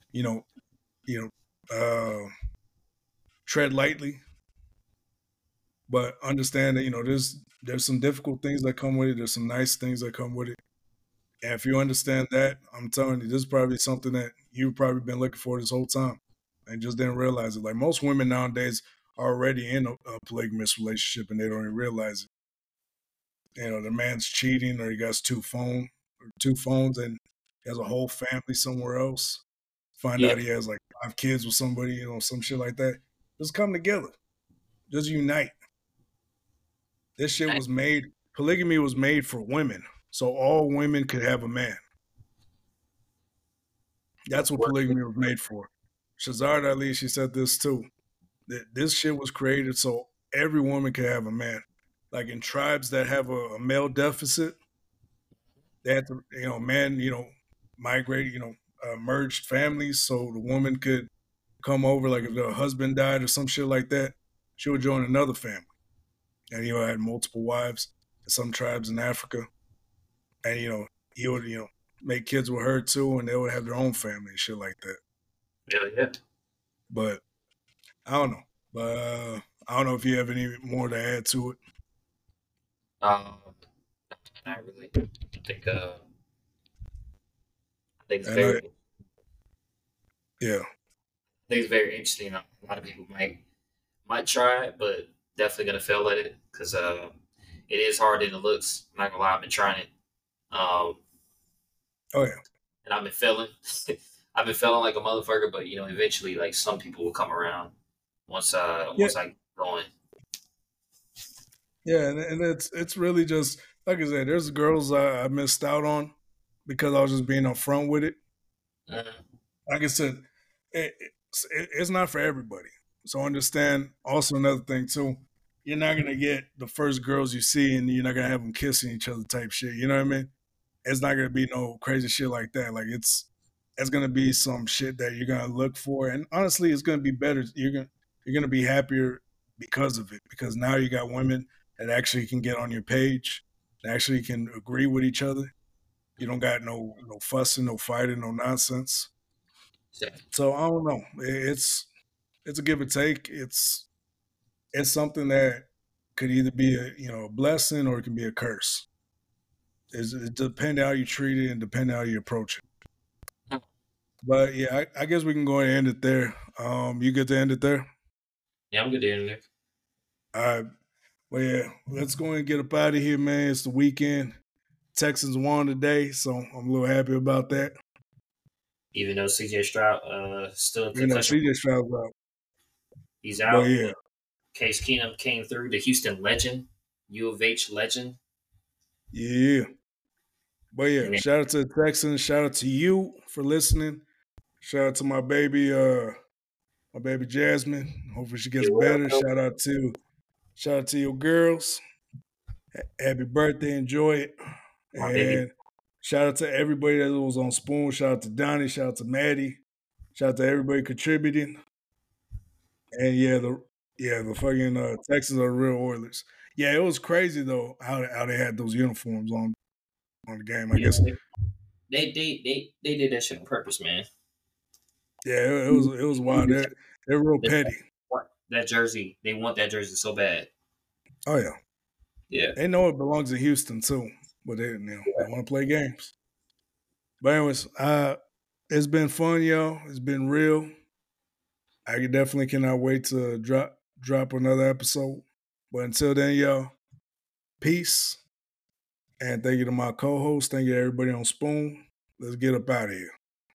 Tread lightly, but understand that there's some difficult things that come with it. There's some nice things that come with it. And if you understand that, I'm telling you, this is probably something that you've probably been looking for this whole time and just didn't realize it. Like, most women nowadays are already in a polygamous relationship and they don't even realize it. The man's cheating, or he got two phones, and he has a whole family somewhere else. Find out he has like 5 kids with somebody, some shit like that. Just come together. Just unite. This shit was made, polygamy was made for women. So all women could have a man. That's what polygamy was made for. Shazad Ali, she said this too. That this shit was created so every woman could have a man. Like in tribes that have a male deficit, they had to, men, migrate, merged families so the woman could come over. Like if their husband died or some shit like that, she would join another family. And, had multiple wives in some tribes in Africa. And, he would, make kids with her too, and they would have their own family and shit like that. Yeah. But I don't know. But I don't know if you have any more to add to it. Not really. I think it's very. Yeah. I think it's very interesting. A lot of people might try it, but definitely gonna fail at it because it is hard in the looks. I'm not gonna lie, I've been trying it. Oh yeah. And I've been failing. I've been failing like a motherfucker, but eventually, like, some people will come around once I get going. Yeah, and it's really just like I said. There's girls I missed out on because I was just being upfront with it. Mm-hmm. Like I said, it's not for everybody. So understand. Also, another thing too, you're not gonna get the first girls you see, and you're not gonna have them kissing each other type shit. You know what I mean? It's not gonna be no crazy shit like that. Like it's gonna be some shit that you're gonna look for, and honestly, it's gonna be better. You're gonna be happier because of it, because now you got women that actually can get on your page, that actually can agree with each other. You don't got no fussing, no fighting, no nonsense. Yeah. So I don't know. It's a give or take. It's something that could either be a blessing or it can be a curse. It depends how you treat it and depends how you approach it. But yeah, I guess we can go ahead and end it there. You get to end it there? Yeah, I'm good to end it there. All right. Well, yeah, let's go and get up out of here, man. It's the weekend. Texans won today, so I'm a little happy about that. Even though CJ Stroud still in concussion. CJ Stroud's out. He's out. But yeah. Case Keenum came through, the Houston legend, U of H legend. Yeah. But yeah, shout out to the Texans. Shout out to you for listening. Shout out to my baby Jasmine. Hopefully she gets better. Shout out to your girls. Happy birthday, enjoy it. My baby. And shout out to everybody that was on Spoon. Shout out to Donnie. Shout out to Maddie. Shout out to everybody contributing. And the fucking Texas are the real Oilers. Yeah, it was crazy though how they had those uniforms on the game. I guess they did that shit on purpose, man. Yeah, it was wild. They're real petty. That jersey, they want that jersey so bad. Oh yeah, yeah. They know it belongs to Houston too, but they want to play games. But anyways, it's been fun, y'all. It's been real. I definitely cannot wait to drop another episode. But until then, y'all, peace. And thank you to my co-host. Thank you to everybody on Spoon. Let's get up out of here.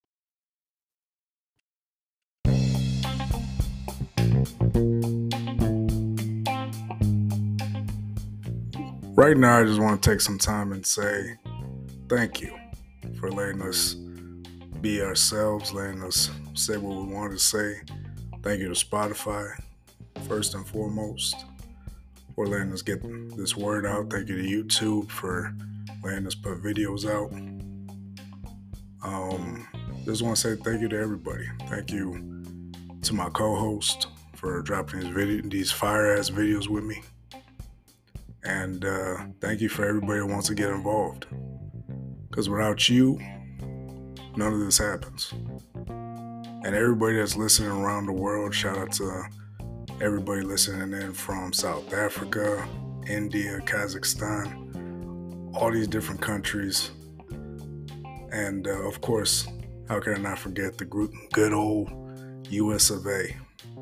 Right now, I just want to take some time and say thank you for letting us be ourselves, letting us say what we wanted to say. Thank you to Spotify, first and foremost, for letting us get this word out. Thank you to YouTube for letting us put videos out. Just want to say thank you to everybody. Thank you to my co-host for dropping these fire-ass videos with me. And thank you for everybody that wants to get involved. Because without you, none of this happens. And everybody that's listening around the world, shout out to everybody listening in from South Africa, India, Kazakhstan, all these different countries. And of course, how can I not forget the good old US of A.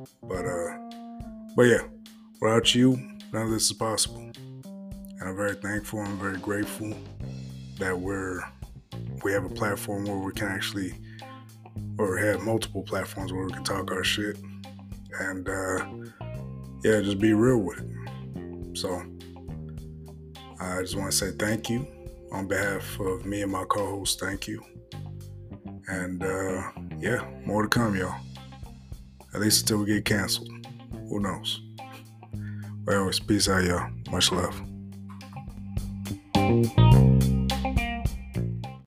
But yeah, without you, none of this is possible. And I'm very thankful, I'm very grateful that we have a platform where we can actually, or have multiple platforms where we can talk our shit. And just be real with it. So I just want to say thank you on behalf of me and my co-host. Thank you. And more to come, y'all. At least until we get canceled. Who knows? But anyways, peace out, y'all. Much love.